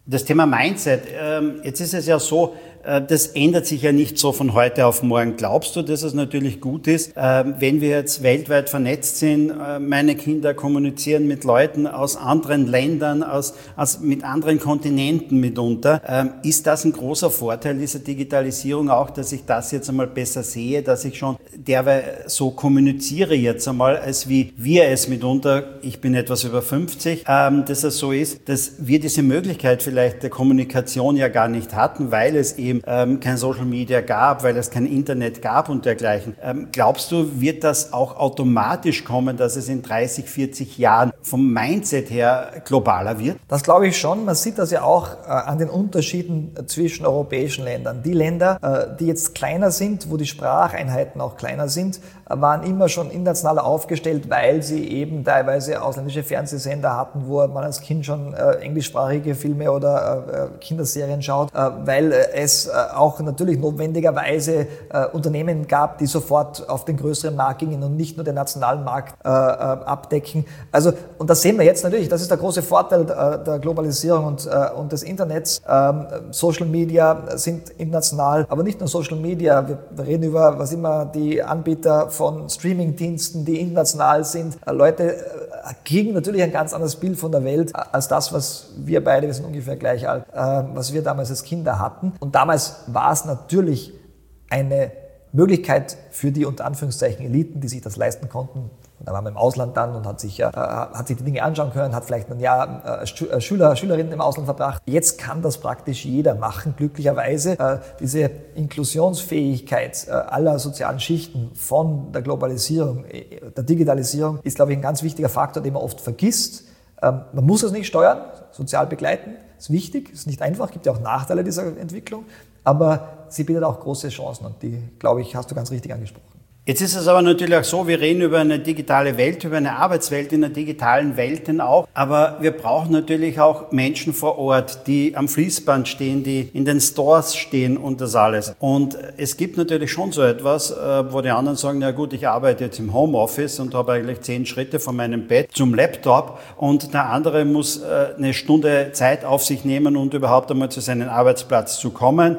Das Thema Mindset, jetzt ist es ja so, das ändert sich ja nicht so von heute auf morgen. Glaubst du, dass es natürlich gut ist, wenn wir jetzt weltweit vernetzt sind, meine Kinder kommunizieren mit Leuten aus anderen Ländern, aus, aus mit anderen Kontinenten mitunter? Ist das ein großer Vorteil dieser Digitalisierung auch, dass ich das jetzt einmal besser sehe, dass ich schon derweil so kommuniziere jetzt einmal, als wie wir es mitunter, ich bin etwas über fünfzig, dass es so ist, dass wir diese Möglichkeit vielleicht der Kommunikation ja gar nicht hatten, weil es eben ähm, kein Social Media gab, weil es kein Internet gab und dergleichen. Ähm, glaubst du, wird das auch automatisch kommen, dass es in dreißig, vierzig Jahren vom Mindset her globaler wird? Das glaube ich schon. Man sieht das ja auch äh, an den Unterschieden zwischen europäischen Ländern. Die Länder, äh, die jetzt kleiner sind, wo die Spracheinheiten auch kleiner sind, äh, waren immer schon international aufgestellt, weil sie eben teilweise ausländische Fernsehsender hatten, wo man als Kind schon äh, englischsprachige Filme oder äh, Kinderserien schaut, äh, weil äh, es äh, auch natürlich notwendigerweise äh, Unternehmen gab, die sofort auf den größeren Markt gingen und nicht nur den nationalen Markt äh, äh, abdecken. Also, und das sehen wir jetzt natürlich, das ist der große Vorteil äh, der Globalisierung und, äh, und des Internets. Ähm, Social Media sind international, aber nicht nur Social Media, wir, wir reden über, was immer, die Anbieter von Streaming-Diensten, die international sind. Äh, Leute äh, kriegen natürlich ein ganz anderes Bild von der Welt äh, als das, was wir beide, wir sind ungefähr gleich alt, äh, was wir damals als Kinder hatten. Und damals war es natürlich eine Möglichkeit für die unter Anführungszeichen Eliten, die sich das leisten konnten. Da war man im Ausland dann und hat sich, äh, hat sich die Dinge anschauen können, hat vielleicht ein Jahr äh, Schüler, Schülerinnen im Ausland verbracht. Jetzt kann das praktisch jeder machen, glücklicherweise. Äh, diese Inklusionsfähigkeit äh, aller sozialen Schichten von der Globalisierung, äh, der Digitalisierung ist, glaube ich, ein ganz wichtiger Faktor, den man oft vergisst. Ähm, man muss es nicht steuern, sozial begleiten, ist wichtig, ist nicht einfach, gibt ja auch Nachteile dieser Entwicklung, aber sie bietet auch große Chancen und die, glaube ich, hast du ganz richtig angesprochen. Jetzt ist es aber natürlich auch so, wir reden über eine digitale Welt, über eine Arbeitswelt in der digitalen Welt denn auch, aber wir brauchen natürlich auch Menschen vor Ort, die am Fließband stehen, die in den Stores stehen und das alles. Und es gibt natürlich schon so etwas, wo die anderen sagen, na gut, ich arbeite jetzt im Homeoffice und habe eigentlich zehn Schritte von meinem Bett zum Laptop und der andere muss eine Stunde Zeit auf sich nehmen und überhaupt einmal zu seinem Arbeitsplatz zu kommen.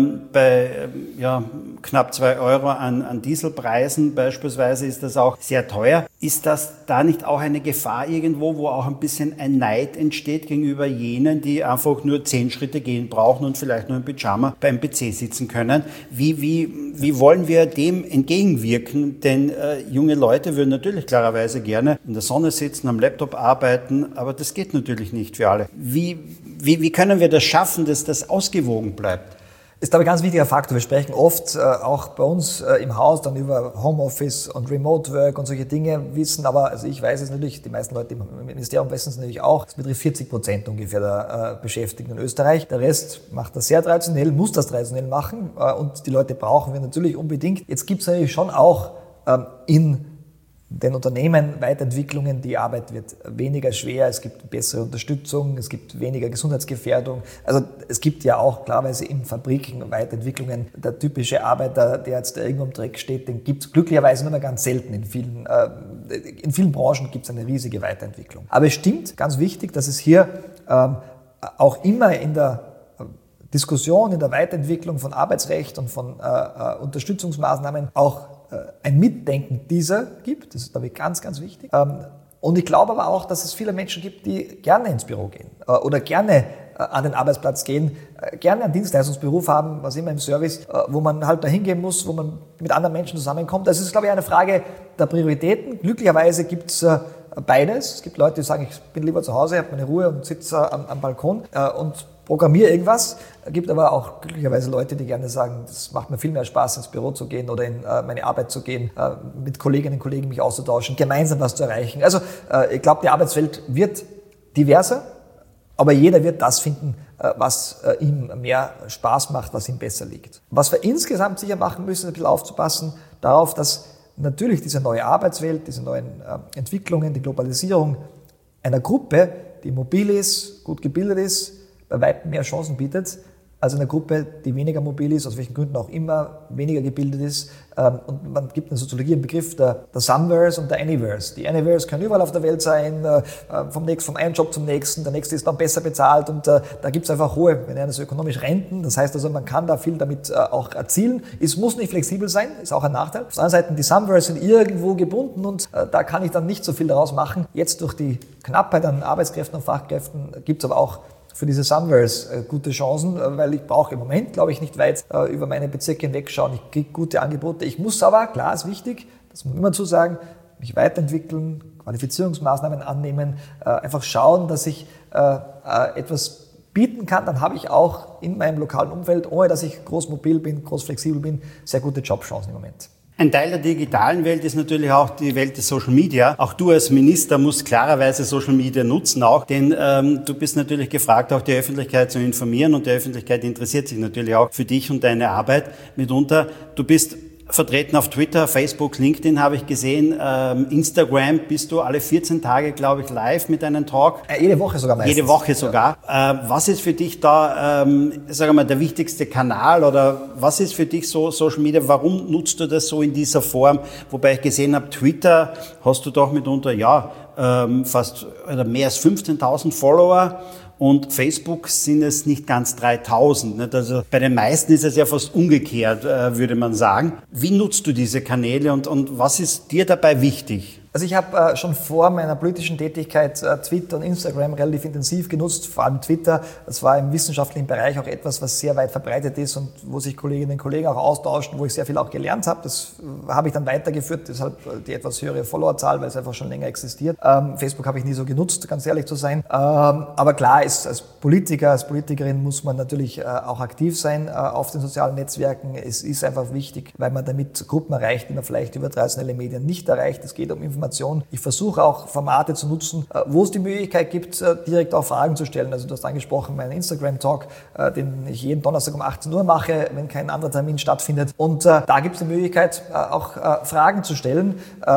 Bei ja, knapp zwei Euro an, an Dieselpreis beispielsweise ist das auch sehr teuer. Ist das da nicht auch eine Gefahr irgendwo, wo auch ein bisschen ein Neid entsteht gegenüber jenen, die einfach nur zehn Schritte gehen brauchen und vielleicht nur im Pyjama beim P C sitzen können? Wie, wie, wie wollen wir dem entgegenwirken? Denn äh, junge Leute würden natürlich klarerweise gerne in der Sonne sitzen, am Laptop arbeiten, aber das geht natürlich nicht für alle. Wie, wie, wie können wir das schaffen, dass das ausgewogen bleibt? Ist, glaube ich, ein ganz wichtiger Faktor. Wir sprechen oft, äh, auch bei uns äh, im Haus, dann über Homeoffice und Remote Work und solche Dinge, wissen aber, also ich weiß es natürlich, die meisten Leute im Ministerium wissen es natürlich auch, es betrifft vierzig Prozent ungefähr der äh, Beschäftigten in Österreich. Der Rest macht das sehr traditionell, muss das traditionell machen äh, und die Leute brauchen wir natürlich unbedingt. Jetzt gibt es natürlich schon auch ähm, in den Unternehmen Weiterentwicklungen, die Arbeit wird weniger schwer, es gibt bessere Unterstützung, es gibt weniger Gesundheitsgefährdung. Also es gibt ja auch klarerweise in Fabriken Weiterentwicklungen. Der typische Arbeiter, der jetzt irgendwo im Dreck steht, den gibt es glücklicherweise nur mehr ganz selten. In vielen, äh, in vielen Branchen gibt es eine riesige Weiterentwicklung. Aber es stimmt, ganz wichtig, dass es hier ähm, auch immer in der Diskussion, in der Weiterentwicklung von Arbeitsrecht und von äh, äh, Unterstützungsmaßnahmen auch ein Mitdenken dieser gibt. Das ist, glaube ich, ganz, ganz wichtig. Und ich glaube aber auch, dass es viele Menschen gibt, die gerne ins Büro gehen oder gerne an den Arbeitsplatz gehen, gerne einen Dienstleistungsberuf haben, was immer im Service, wo man halt dahin gehen muss, wo man mit anderen Menschen zusammenkommt. Das ist, glaube ich, eine Frage der Prioritäten. Glücklicherweise gibt es beides. Es gibt Leute, die sagen, ich bin lieber zu Hause, habe meine Ruhe und sitze am, am Balkon und programmiere irgendwas. Es gibt aber auch glücklicherweise Leute, die gerne sagen, das macht mir viel mehr Spaß, ins Büro zu gehen oder in äh, meine Arbeit zu gehen, äh, mit Kolleginnen und Kollegen mich auszutauschen, gemeinsam was zu erreichen. Also äh, ich glaube, die Arbeitswelt wird diverser, aber jeder wird das finden, äh, was äh, ihm mehr Spaß macht, was ihm besser liegt. Was wir insgesamt sicher machen müssen, ist ein bisschen aufzupassen darauf, dass natürlich diese neue Arbeitswelt, diese neuen äh, Entwicklungen, die Globalisierung einer Gruppe, die mobil ist, gut gebildet ist, bei weitem mehr Chancen bietet, also eine Gruppe, die weniger mobil ist, aus welchen Gründen auch immer, weniger gebildet ist. Und man gibt in der Soziologie einen Begriff der, der Someverse und der Anyverse. Die Anyverse können überall auf der Welt sein, vom, nächsten, vom einen Job zum nächsten, der nächste ist dann besser bezahlt und da gibt es einfach hohe, wir nennen das ökonomisch Renten. Das heißt also, man kann da viel damit auch erzielen. Es muss nicht flexibel sein, ist auch ein Nachteil. Auf der anderen Seite, die Someverse sind irgendwo gebunden und da kann ich dann nicht so viel daraus machen. Jetzt durch die Knappheit an Arbeitskräften und Fachkräften gibt es aber auch für diese Someverse äh, gute Chancen, äh, weil ich brauche im Moment, glaube ich, nicht weit äh, über meine Bezirke hinwegschauen. Ich kriege gute Angebote. Ich muss aber, klar ist wichtig, das muss man immer zusagen, mich weiterentwickeln, Qualifizierungsmaßnahmen annehmen, äh, einfach schauen, dass ich äh, äh, etwas bieten kann. Dann habe ich auch in meinem lokalen Umfeld, ohne dass ich groß mobil bin, groß flexibel bin, sehr gute Jobchancen im Moment. Ein Teil der digitalen Welt ist natürlich auch die Welt des Social Media. Auch du als Minister musst klarerweise Social Media nutzen auch, denn ähm, du bist natürlich gefragt, auch die Öffentlichkeit zu informieren und die Öffentlichkeit interessiert sich natürlich auch für dich und deine Arbeit mitunter. Du bist vertreten auf Twitter, Facebook, LinkedIn habe ich gesehen, ähm, Instagram bist du alle vierzehn Tage, glaube ich, live mit einem Talk. Äh, jede Woche sogar meistens. Jede Woche sogar. Ja. Äh, was ist für dich da, ähm, sagen wir mal, der wichtigste Kanal oder was ist für dich so Social Media? Warum nutzt du das so in dieser Form? Wobei ich gesehen habe, Twitter hast du doch mitunter, ja, ähm, fast oder mehr als fünfzehntausend Follower. Und Facebook sind es nicht ganz dreitausend. Nicht? Also bei den meisten ist es ja fast umgekehrt, äh, würde man sagen. Wie nutzt du diese Kanäle und, und was ist dir dabei wichtig? Also ich habe äh, schon vor meiner politischen Tätigkeit äh, Twitter und Instagram relativ intensiv genutzt, vor allem Twitter. Das war im wissenschaftlichen Bereich auch etwas, was sehr weit verbreitet ist und wo sich Kolleginnen und Kollegen auch austauschen, wo ich sehr viel auch gelernt habe. Das äh, habe ich dann weitergeführt, deshalb die etwas höhere Followerzahl, weil es einfach schon länger existiert. Ähm, Facebook habe ich nie so genutzt, ganz ehrlich zu sein. Ähm, aber klar, ist, als Politiker, als Politikerin muss man natürlich äh, auch aktiv sein äh, auf den sozialen Netzwerken. Es ist einfach wichtig, weil man damit Gruppen erreicht, die man vielleicht über traditionelle Medien nicht erreicht. Es geht um Informationen. Ich versuche auch Formate zu nutzen, wo es die Möglichkeit gibt, direkt auch Fragen zu stellen. Also du hast angesprochen, meinen Instagram-Talk, den ich jeden Donnerstag um achtzehn Uhr mache, wenn kein anderer Termin stattfindet. Und da gibt es die Möglichkeit, auch Fragen zu stellen.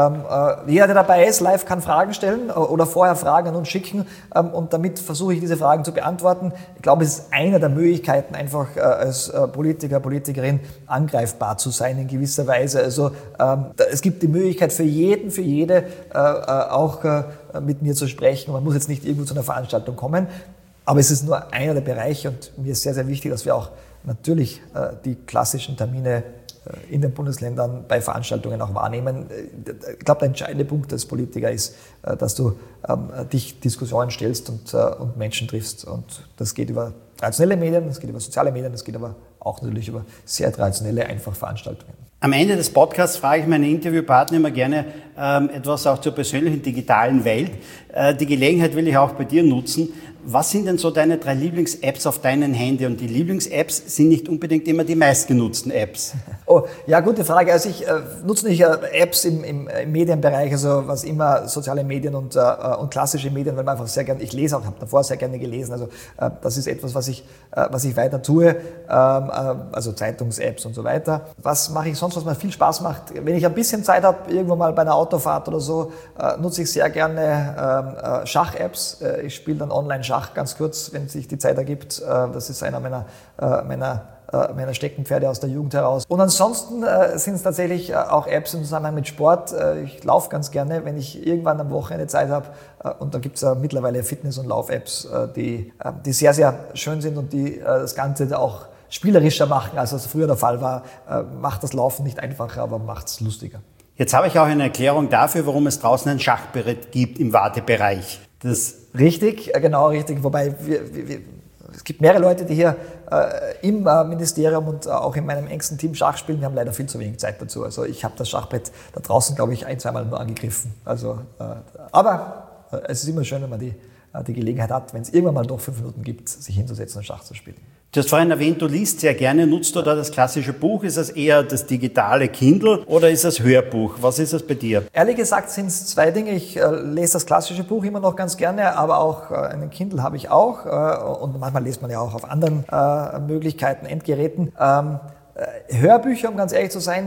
Jeder, der dabei ist, live kann Fragen stellen oder vorher Fragen an uns schicken. Und damit versuche ich, diese Fragen zu beantworten. Ich glaube, es ist eine der Möglichkeiten, einfach als Politiker, Politikerin angreifbar zu sein in gewisser Weise. Also es gibt die Möglichkeit für jeden, für jede, Äh, auch äh, mit mir zu sprechen. Man muss jetzt nicht irgendwo zu einer Veranstaltung kommen, aber es ist nur einer der Bereiche und mir ist sehr, sehr wichtig, dass wir auch natürlich äh, die klassischen Termine äh, in den Bundesländern bei Veranstaltungen auch wahrnehmen. Ich glaube, der entscheidende Punkt als Politiker ist, äh, dass du ähm, dich Diskussionen stellst und, äh, und Menschen triffst und das geht über traditionelle Medien, das geht über soziale Medien, das geht aber auch natürlich über sehr traditionelle einfach Veranstaltungen. Am Ende des Podcasts frage ich meine Interviewpartner immer gerne ähm, etwas auch zur persönlichen digitalen Welt. Äh, die Gelegenheit will ich auch bei dir nutzen. Was sind denn so deine drei Lieblings-Apps auf deinem Handy? Und die Lieblings-Apps sind nicht unbedingt immer die meistgenutzten Apps. Oh, ja, gute Frage. Also ich äh, nutze nicht äh, Apps im, im, im Medienbereich, also was immer soziale Medien und, äh, und klassische Medien, weil man einfach sehr gerne, ich lese auch, habe davor sehr gerne gelesen. Also äh, das ist etwas, was ich, äh, was ich weiter tue, ähm, äh, also Zeitungs-Apps und so weiter. Was mache ich sonst, was mir viel Spaß macht? Wenn ich ein bisschen Zeit habe, irgendwo mal bei einer Autofahrt oder so, äh, nutze ich sehr gerne ähm, äh, Schach-Apps. Äh, ich spiele dann online Schach. Ganz kurz, wenn sich die Zeit ergibt. Das ist einer meiner, meiner, meiner Steckenpferde aus der Jugend heraus. Und ansonsten sind es tatsächlich auch Apps im Zusammenhang mit Sport. Ich laufe ganz gerne, wenn ich irgendwann am Wochenende Zeit habe. Und da gibt es mittlerweile Fitness- und Lauf-Apps, die, die sehr, sehr schön sind und die das Ganze auch spielerischer machen, als das früher der Fall war. Macht das Laufen nicht einfacher, aber macht es lustiger. Jetzt habe ich auch eine Erklärung dafür, warum es draußen ein Schachbrett gibt im Wartebereich. Das richtig, genau richtig. Wobei wir, wir, wir, es gibt mehrere Leute, die hier äh, im äh, Ministerium und äh, auch in meinem engsten Team Schach spielen. Wir haben leider viel zu wenig Zeit dazu. Also ich habe das Schachbrett da draußen, glaube ich, ein, zweimal nur angegriffen. Also, äh, aber äh, es ist immer schön, wenn man die, äh, die Gelegenheit hat, wenn es irgendwann mal noch fünf Minuten gibt, sich hinzusetzen und Schach zu spielen. Du hast vorhin erwähnt, du liest sehr gerne. Nutzt du da das klassische Buch? Ist das eher das digitale Kindle oder ist das Hörbuch? Was ist das bei dir? Ehrlich gesagt sind es zwei Dinge. Ich äh, lese das klassische Buch immer noch ganz gerne, aber auch äh, einen Kindle habe ich auch. Äh, und manchmal liest man ja auch auf anderen äh, Möglichkeiten, Endgeräten. Ähm, äh, Hörbücher, um ganz ehrlich zu sein,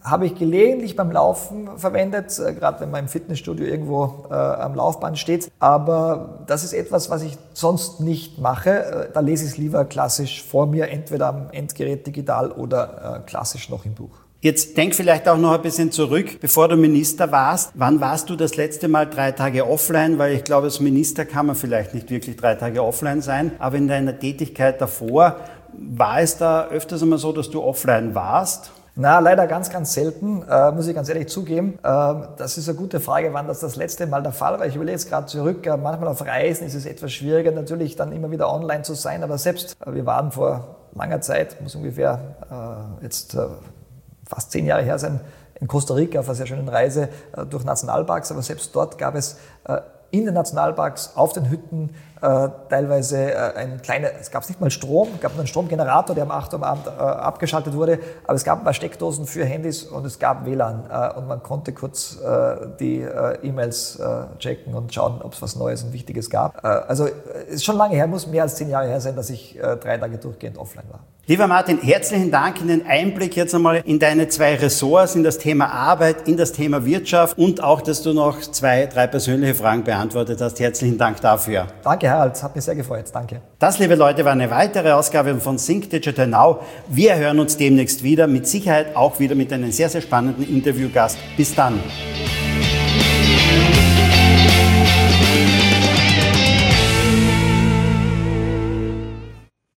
habe ich gelegentlich beim Laufen verwendet, äh, gerade wenn man im Fitnessstudio irgendwo äh, am Laufband steht. Aber das ist etwas, was ich sonst nicht mache. Äh, da lese ich es lieber klassisch vor mir, entweder am Endgerät digital oder äh, klassisch noch im Buch. Jetzt denk vielleicht auch noch ein bisschen zurück, bevor du Minister warst. Wann warst du das letzte Mal drei Tage offline? Weil ich glaube, als Minister kann man vielleicht nicht wirklich drei Tage offline sein. Aber in deiner Tätigkeit davor, war es da öfters einmal so, dass du offline warst? Na, leider ganz, ganz selten, äh, muss ich ganz ehrlich zugeben. Äh, das ist eine gute Frage, wann das das letzte Mal der Fall war. Ich überlege jetzt gerade zurück, äh, manchmal auf Reisen ist es etwas schwieriger, natürlich dann immer wieder online zu sein. Aber selbst, äh, wir waren vor langer Zeit, muss ungefähr äh, jetzt... Äh, fast zehn Jahre her sein, in Costa Rica auf einer sehr schönen Reise äh, durch Nationalparks, aber selbst dort gab es äh, in den Nationalparks auf den Hütten äh, teilweise äh, ein kleiner, es gab nicht mal Strom, es gab nur einen Stromgenerator, der um acht Uhr am Abend äh, abgeschaltet wurde, aber es gab ein paar Steckdosen für Handys und es gab W L A N äh, und man konnte kurz äh, die äh, E-Mails äh, checken und schauen, ob es was Neues und Wichtiges gab. Äh, also es ist schon lange her, muss mehr als zehn Jahre her sein, dass ich äh, drei Tage durchgehend offline war. Lieber Martin, herzlichen Dank in den Einblick jetzt einmal in deine zwei Ressorts, in das Thema Arbeit, in das Thema Wirtschaft und auch, dass du noch zwei, drei persönliche Fragen beantwortet hast. Herzlichen Dank dafür. Danke, Harald. Hat mich sehr gefreut. Danke. Das, liebe Leute, war eine weitere Ausgabe von Think Digital Now. Wir hören uns demnächst wieder, mit Sicherheit auch wieder mit einem sehr, sehr spannenden Interviewgast. Bis dann.